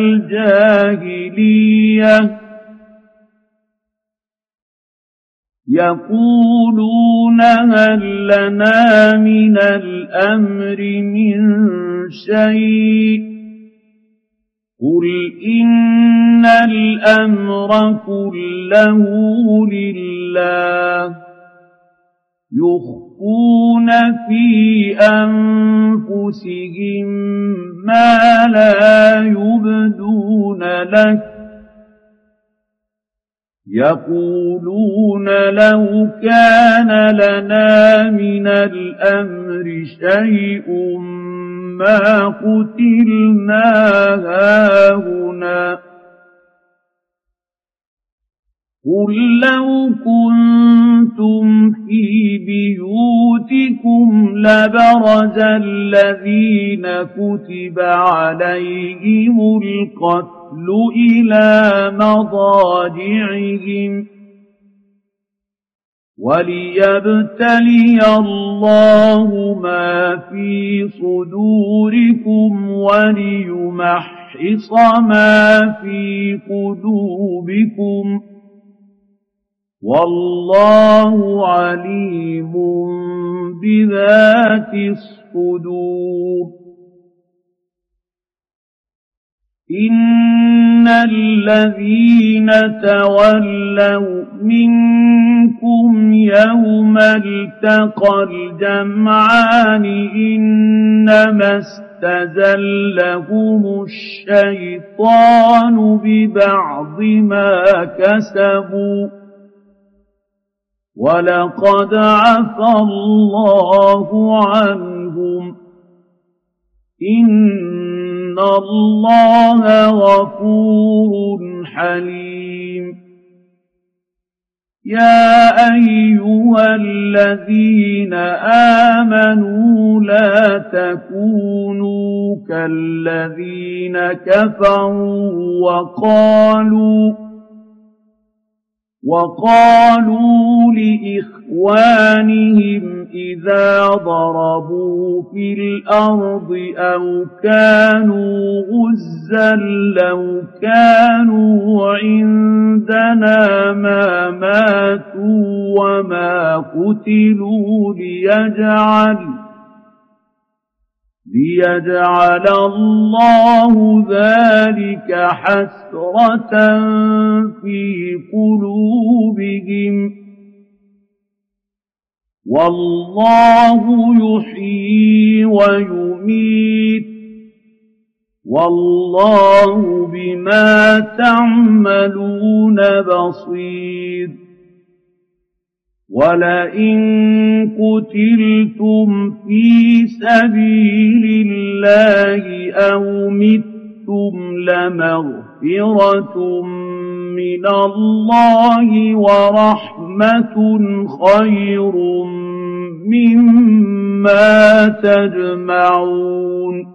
الجاهلية يقولون هل لنا من الأمر من شيء قل إن الأمر كله لله يخفون في أنفسهم ما لا يبدون لك يقولون لو كان لنا من الأمر شيء ما قتلنا هاهنا قل لو كنتم في بيوتكم لبرز الذين كتب عليهم القتل إلى مضاجعهم وليبتلي الله ما في صدوركم وليمحص ما في قلوبكم والله عليم بذات الصدور إن الذين تولوا منكم يوم التقى الجمعان إنما استزلهم الشيطان ببعض ما كسبوا ولقد عفى الله عنهم إن الله غفور حليم يا أيها الذين آمنوا لا تكونوا كالذين كفروا وقالوا لإخوانهم إذا ضربوا في الأرض أو كانوا غزا لو كانوا عندنا ما ماتوا وما قتلوا ليجعل الله ذلك حسرة في قلوبهم والله يحيي ويميت والله بما تعملون بصير ولئن قتلتم في سبيل الله أو متم لمغفرة من الله ورحمة خير مما تجمعون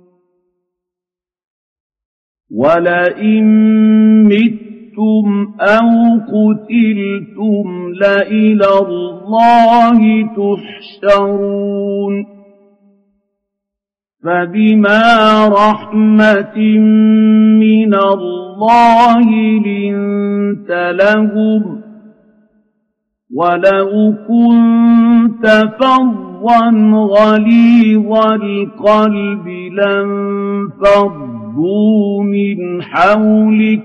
ولئن متم أو قتلتم لإلى الله تحشرون فبما رحمة من الله لنت لهم ولو كنت فظا غليظ القلب لانفضوا من حولك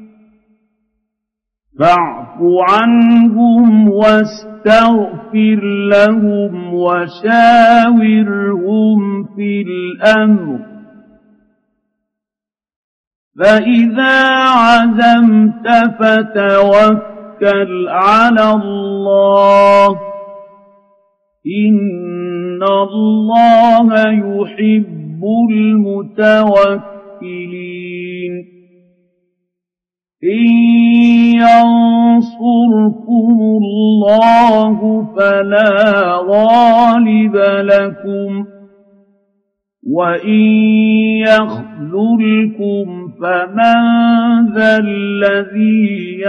فاعف عنهم واستغفر لهم وشاورهم في الأمر فإذا عزمت فتوكل على الله إن الله يحب المتوكلين إن ينصركم الله فلا غالب لكم وإن يخذلكم فمن ذا الذي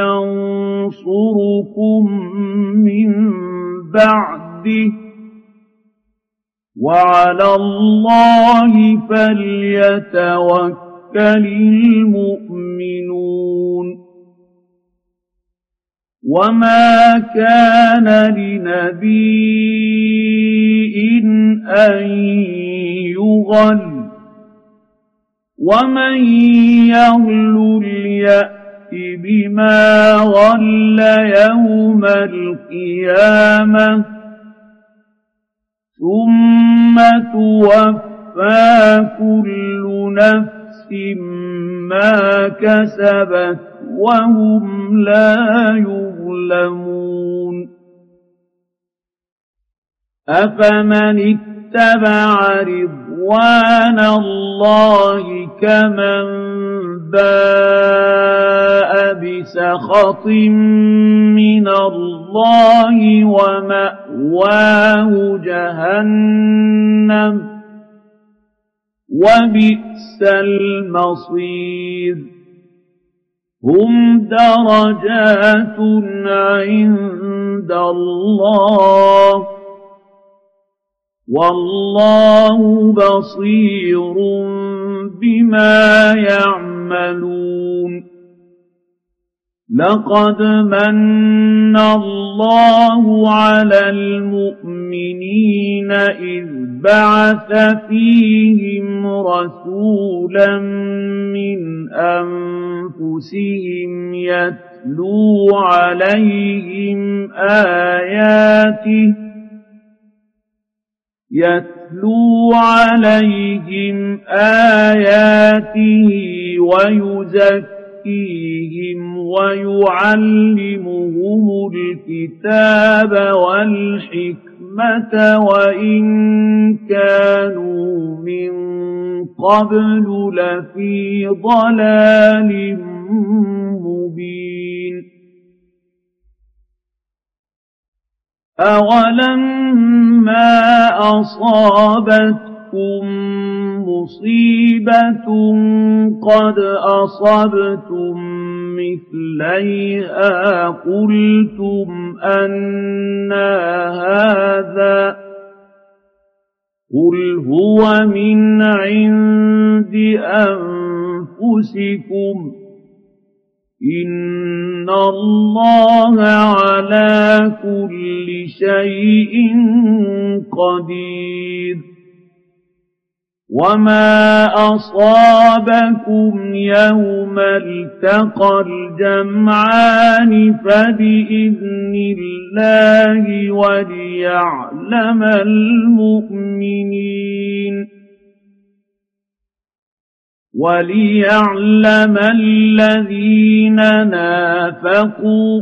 ينصركم من بعده وعلى الله فليتوكل المؤمنون وما كان لنبي أن يغل ومن يغل يأت بما غل يوم القيامة ثم توفى كل نفس ما كسبت وهم لا يظلمون أفمن اتبع رضوان الله كمن باء بسخط من الله ومأواه جهنم وبئس المصير هم درجات عند الله والله بصير بما يعملون لقد من الله على المؤمنين إذ بعث فيهم رسولا من أنفسهم يتلو عليهم آياته ويزكيهم ويعلمهم الكتاب والحكمة وإن كانوا من قبل لفي ضلال مبين أولما أصابتكم مصيبة قد أصبتم مثليها قلتم أنى هذا قل هو من عند أنفسكم إن الله على كل شيء قدير وما أصابكم يوم التقى الجمعان فبإذن الله وليعلم الذين نافقوا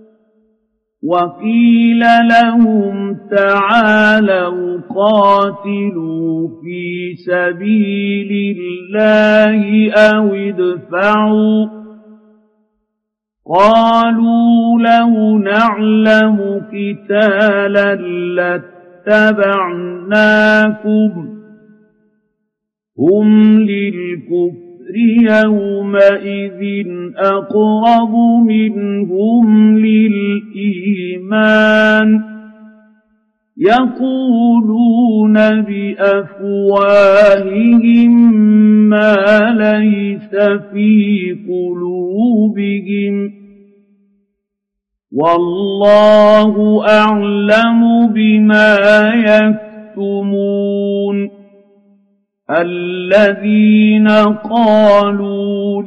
وقيل لهم تعالوا قاتلوا في سبيل الله أو ادفعوا قالوا لو نعلم قتالا لاتبعناكم هم للكفر يومئذ أقرب منهم للإيمان يقولون بأفواههم ما ليس في قلوبهم والله أعلم بما يكتمون الذين قالوا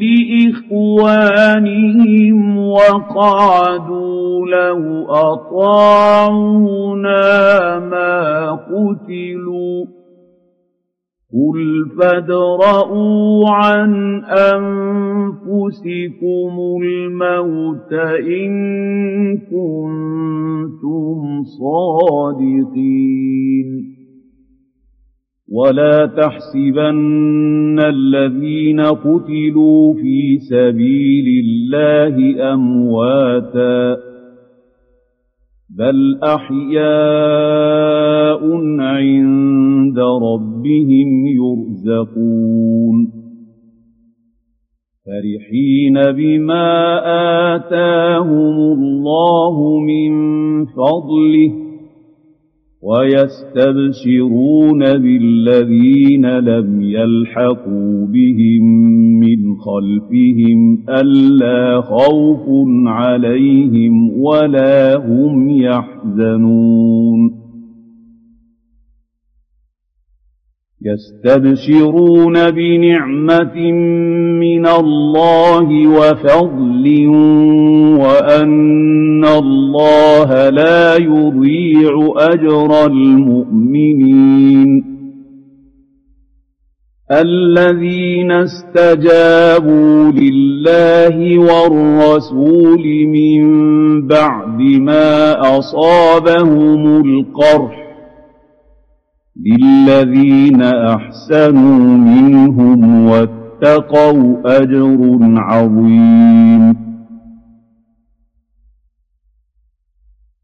لإخوانهم وقعدوا لو أطاعونا ما قتلوا قل فادرءوا عن أنفسكم الموت إن كنتم صادقين ولا تحسبن الذين قتلوا في سبيل الله أمواتا بل أحياء عند ربهم يرزقون فرحين بما آتاهم الله من فضله ويستبشرون بالذين لم يلحقوا بهم من خلفهم ألا خوف عليهم ولا هم يحزنون يستبشرون بنعمة من الله وفضل وأن الله لا يضيع أجر المؤمنين الذين استجابوا لله والرسول من بعد ما أصابهم القرح للذين أحسنوا منهم واتقوا أجر عظيم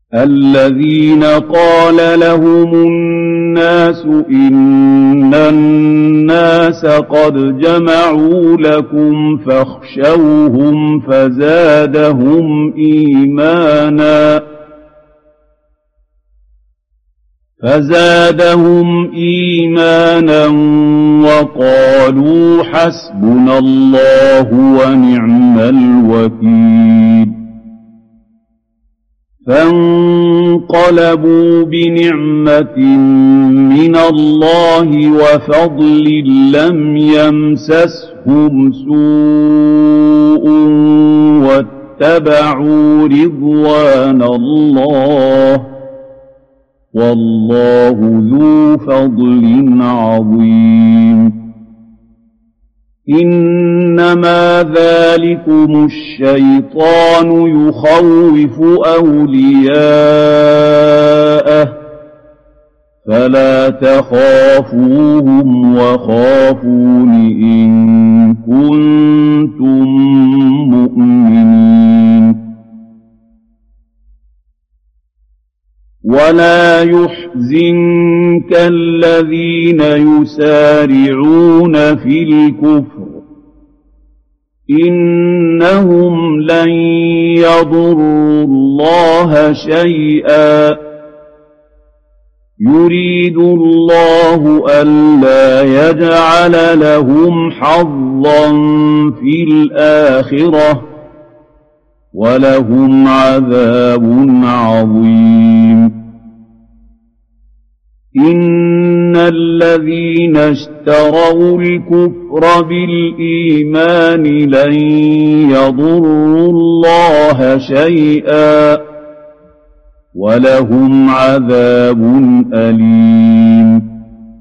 الذين قال لهم الناس إن الناس قد جمعوا لكم فاخشوهم فزادهم إيمانا وقالوا حسبنا الله ونعم الوكيل فانقلبوا بنعمة من الله وفضل لم يمسسهم سوء واتبعوا رضوان الله والله ذو فضل عظيم إنما ذلكم الشيطان يخوف أولياءه فلا تخافوهم وخافون إن كنتم مؤمنين ولا يحزنك الذين يسارعون في الكفر إنهم لن يضروا الله شيئا يريد الله ألا يجعل لهم حظا في الآخرة ولهم عذاب عظيم إن الذين اشتروا الكفر بالإيمان لن يضروا الله شيئا ولهم عذاب أليم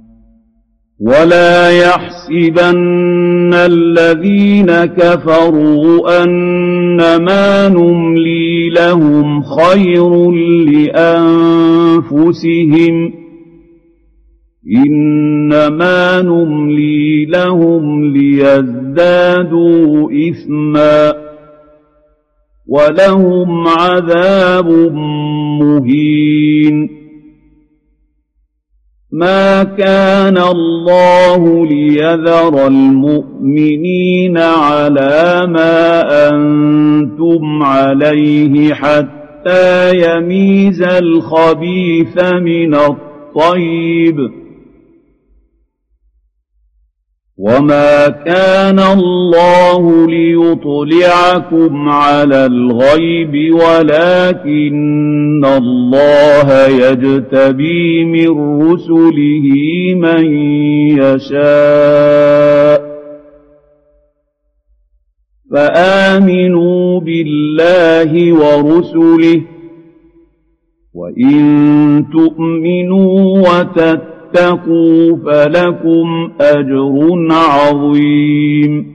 ولا يحسبن الذين كفروا أنما نملي لهم خير لأنفسهم إنما نملي لهم ليزدادوا إثما ولهم عذاب مهين ما كان الله ليذر المؤمنين على ما أنتم عليه حتى يميز الخبيث من الطيب وما كان الله ليطلعكم على الغيب ولكن الله يجتبي من رسله من يشاء فآمنوا بالله ورسله وإن تؤمنوا وتتقوا فلكم أجر عظيم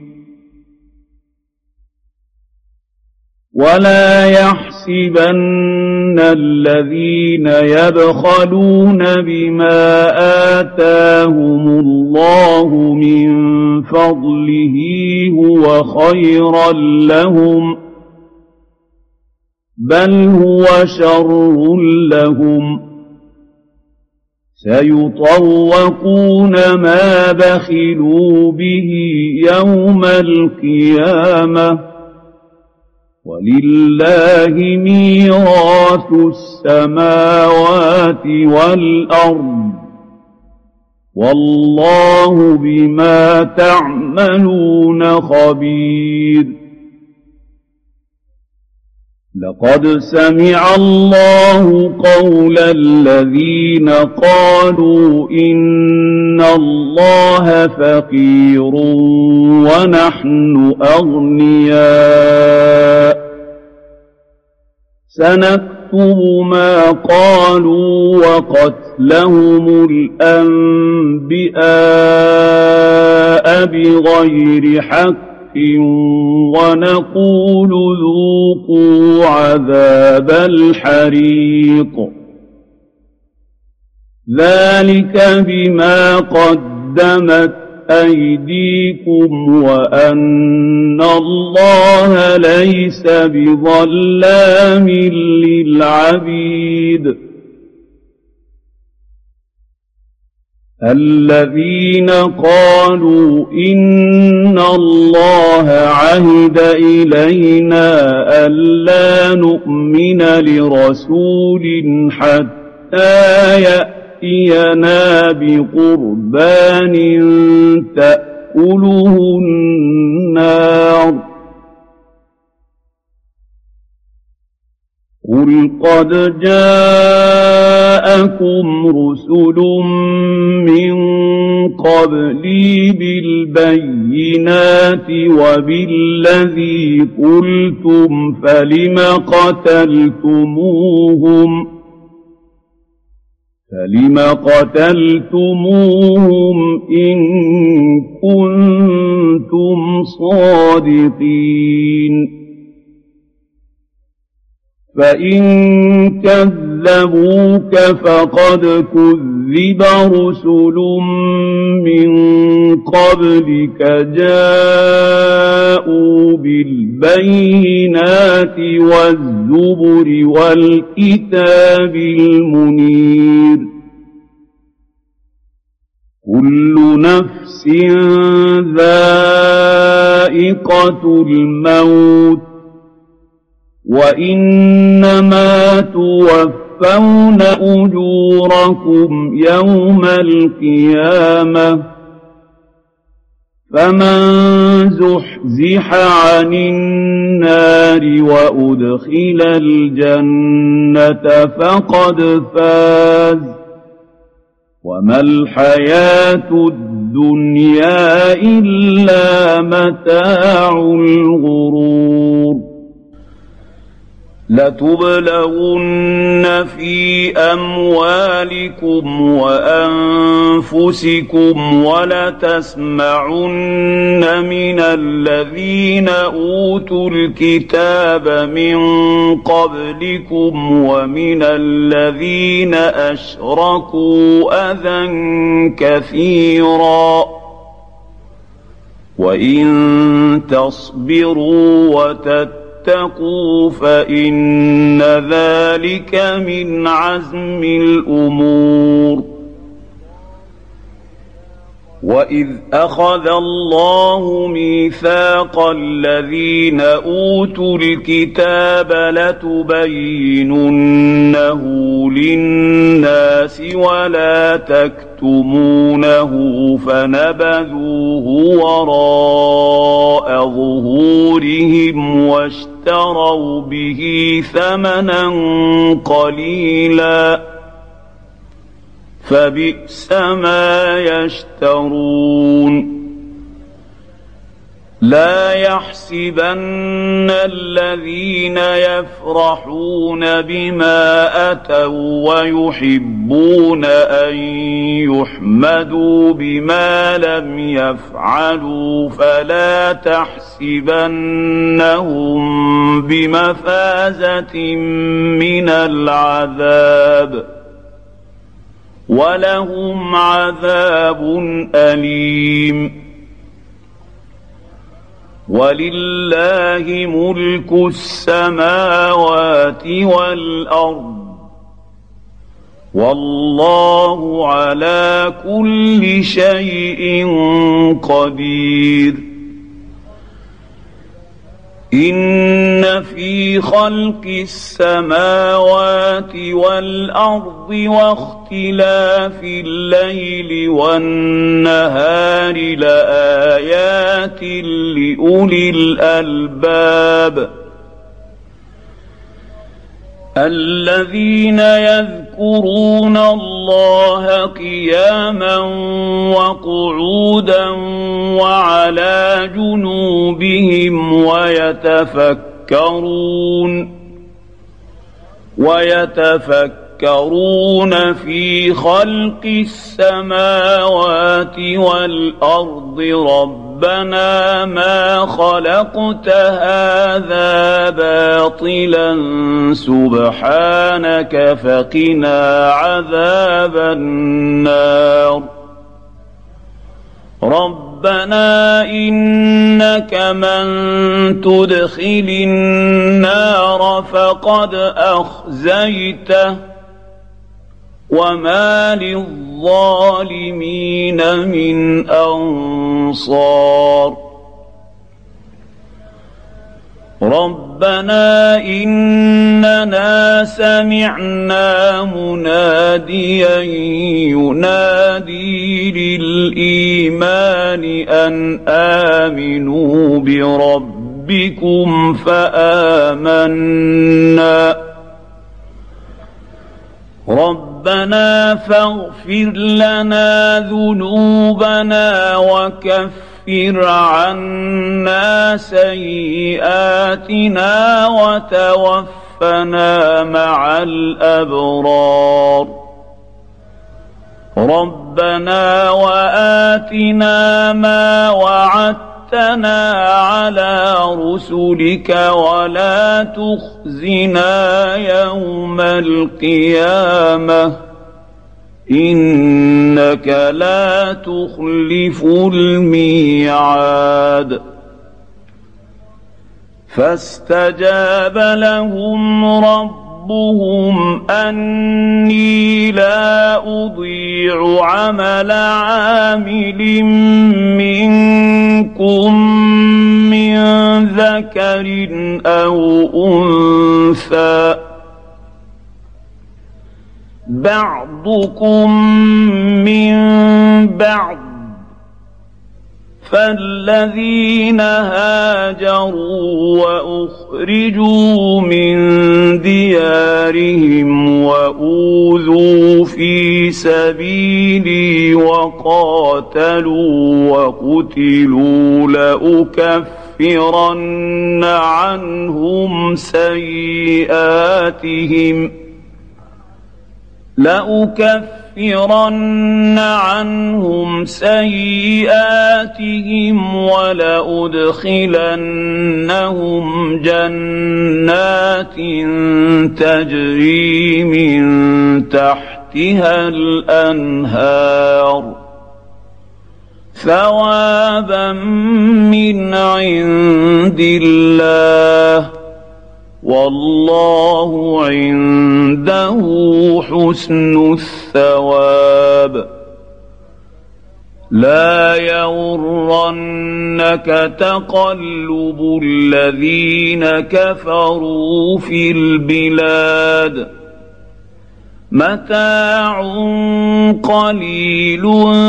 ولا يحسبن الذين يبخلون بما آتاهم الله من فضله هو خيرا لهم بل هو شر لهم سيطوقون ما بخلوا به يوم القيامة ولله ميراث السماوات والأرض والله بما تعملون خبير لقد سمع الله قول الذين قالوا إن الله فقير ونحن أغنياء سنكتب ما قالوا وقتلهم الأنبياء بغير حق ونقول ذوقوا عذاب الحريق ذلك بما قدمت أيديكم وأن الله ليس بظلام للعبيد الذين قالوا إن الله عهد إلينا ألا نؤمن لرسول حتى يأتينا بقربان تأكله النار قل قد جاءكم رسل من قبلي بالبينات وبالذي قلتم فلم قتلتموهم إن كنتم صادقين فإن كذبوك فقد كذب رسل من قبلك جاءوا بالبينات والزبر والكتاب المنير كل نفس ذائقة الموت وإنما توفون أجوركم يوم القيامة فمن زحزح عن النار وأدخل الجنة فقد فاز وما الحياة الدنيا إلا متاع الغرور لتبلغن في أموالكم وأنفسكم ولتسمعن من الذين أوتوا الكتاب من قبلكم ومن الذين أشركوا أذى كثيرا وإن تصبروا وتتقوا فإن ذلك من عزم الأمور وإذ أخذ الله ميثاق الذين أوتوا الكتاب لتبيننه للناس ولا تكتمونه فنبذوه وراء ظهورهم واشتروا به ثمنا قليلا فبئس ما يشترون لا يحسبن الذين يفرحون بما أتوا ويحبون أن يحمدوا بما لم يفعلوا فلا تحسبنهم بمفازة من العذاب ولهم عذاب أليم ولله ملك السماوات والأرض والله على كل شيء قدير إن في خلق السماوات والأرض واختلاف الليل والنهار لآيات لأولي الألباب الذين يذكرون الله قياما وقعودا وعلى جنوبهم ويتفكرون في خلق السماوات والأرض ربنا ما خلقت هذا باطلا سبحانك فقنا عذاب النار ربنا إنك من تدخل النار فقد أخزيته وما للظالمين من أنصار ربنا إننا سمعنا مناديا ينادي للإيمان أن آمنوا بربكم فآمنا ربنا فاغفر لنا ذنوبنا وكفر عنا سيئاتنا وتوفنا مع الأبرار ربنا وآتنا ما وعدتنا على رسلك ولا تخزنا يوم القيامة إنك لا تخلف الميعاد فاستجاب لهم ربهم أني لا أضيع عمل عامل منكم من ذكر أو أنثى بعضكم من بعض فالذين هاجروا وأخرجوا من ديارهم وأوذوا في سبيلي وقاتلوا وقتلوا لأكفرن عنهم سيئاتهم ولأدخلنهم جنات تجري من تحتها الأنهار ثوابا من عند الله والله عنده حسن الثواب لا يغرنك تقلب الذين كفروا في البلاد متاع قليل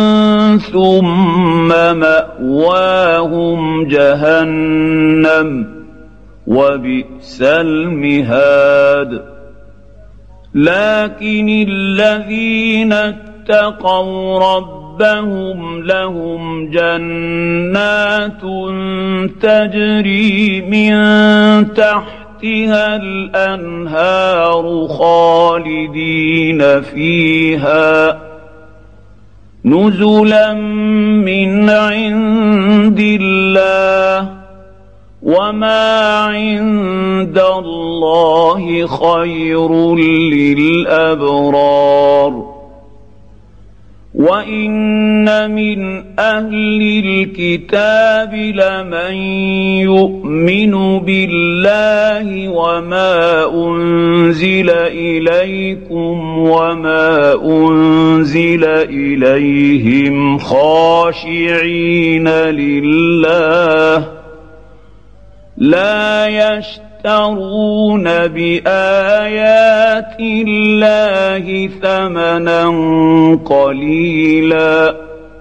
ثم مأواهم جهنم وبئس المهاد لكن الذين اتقوا ربهم لهم جنات تجري من تحتها الأنهار خالدين فيها نزلا من عند الله وما عند الله خير للأبرار وإن من أهل الكتاب لمن يؤمن بالله وما أنزل إليكم وما أنزل إليهم خاشعين لله لا يشترون بآيات الله ثمنا قليلا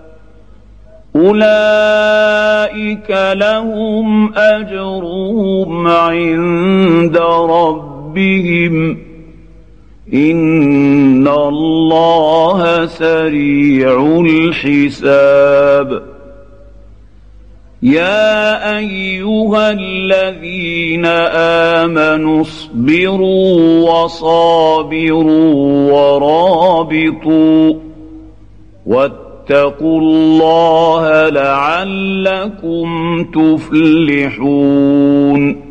أولئك لهم أجرهم عند ربهم إن الله سريع الحساب يا أيها الذين آمنوا اصبروا وصابروا ورابطوا واتقوا الله لعلكم تفلحون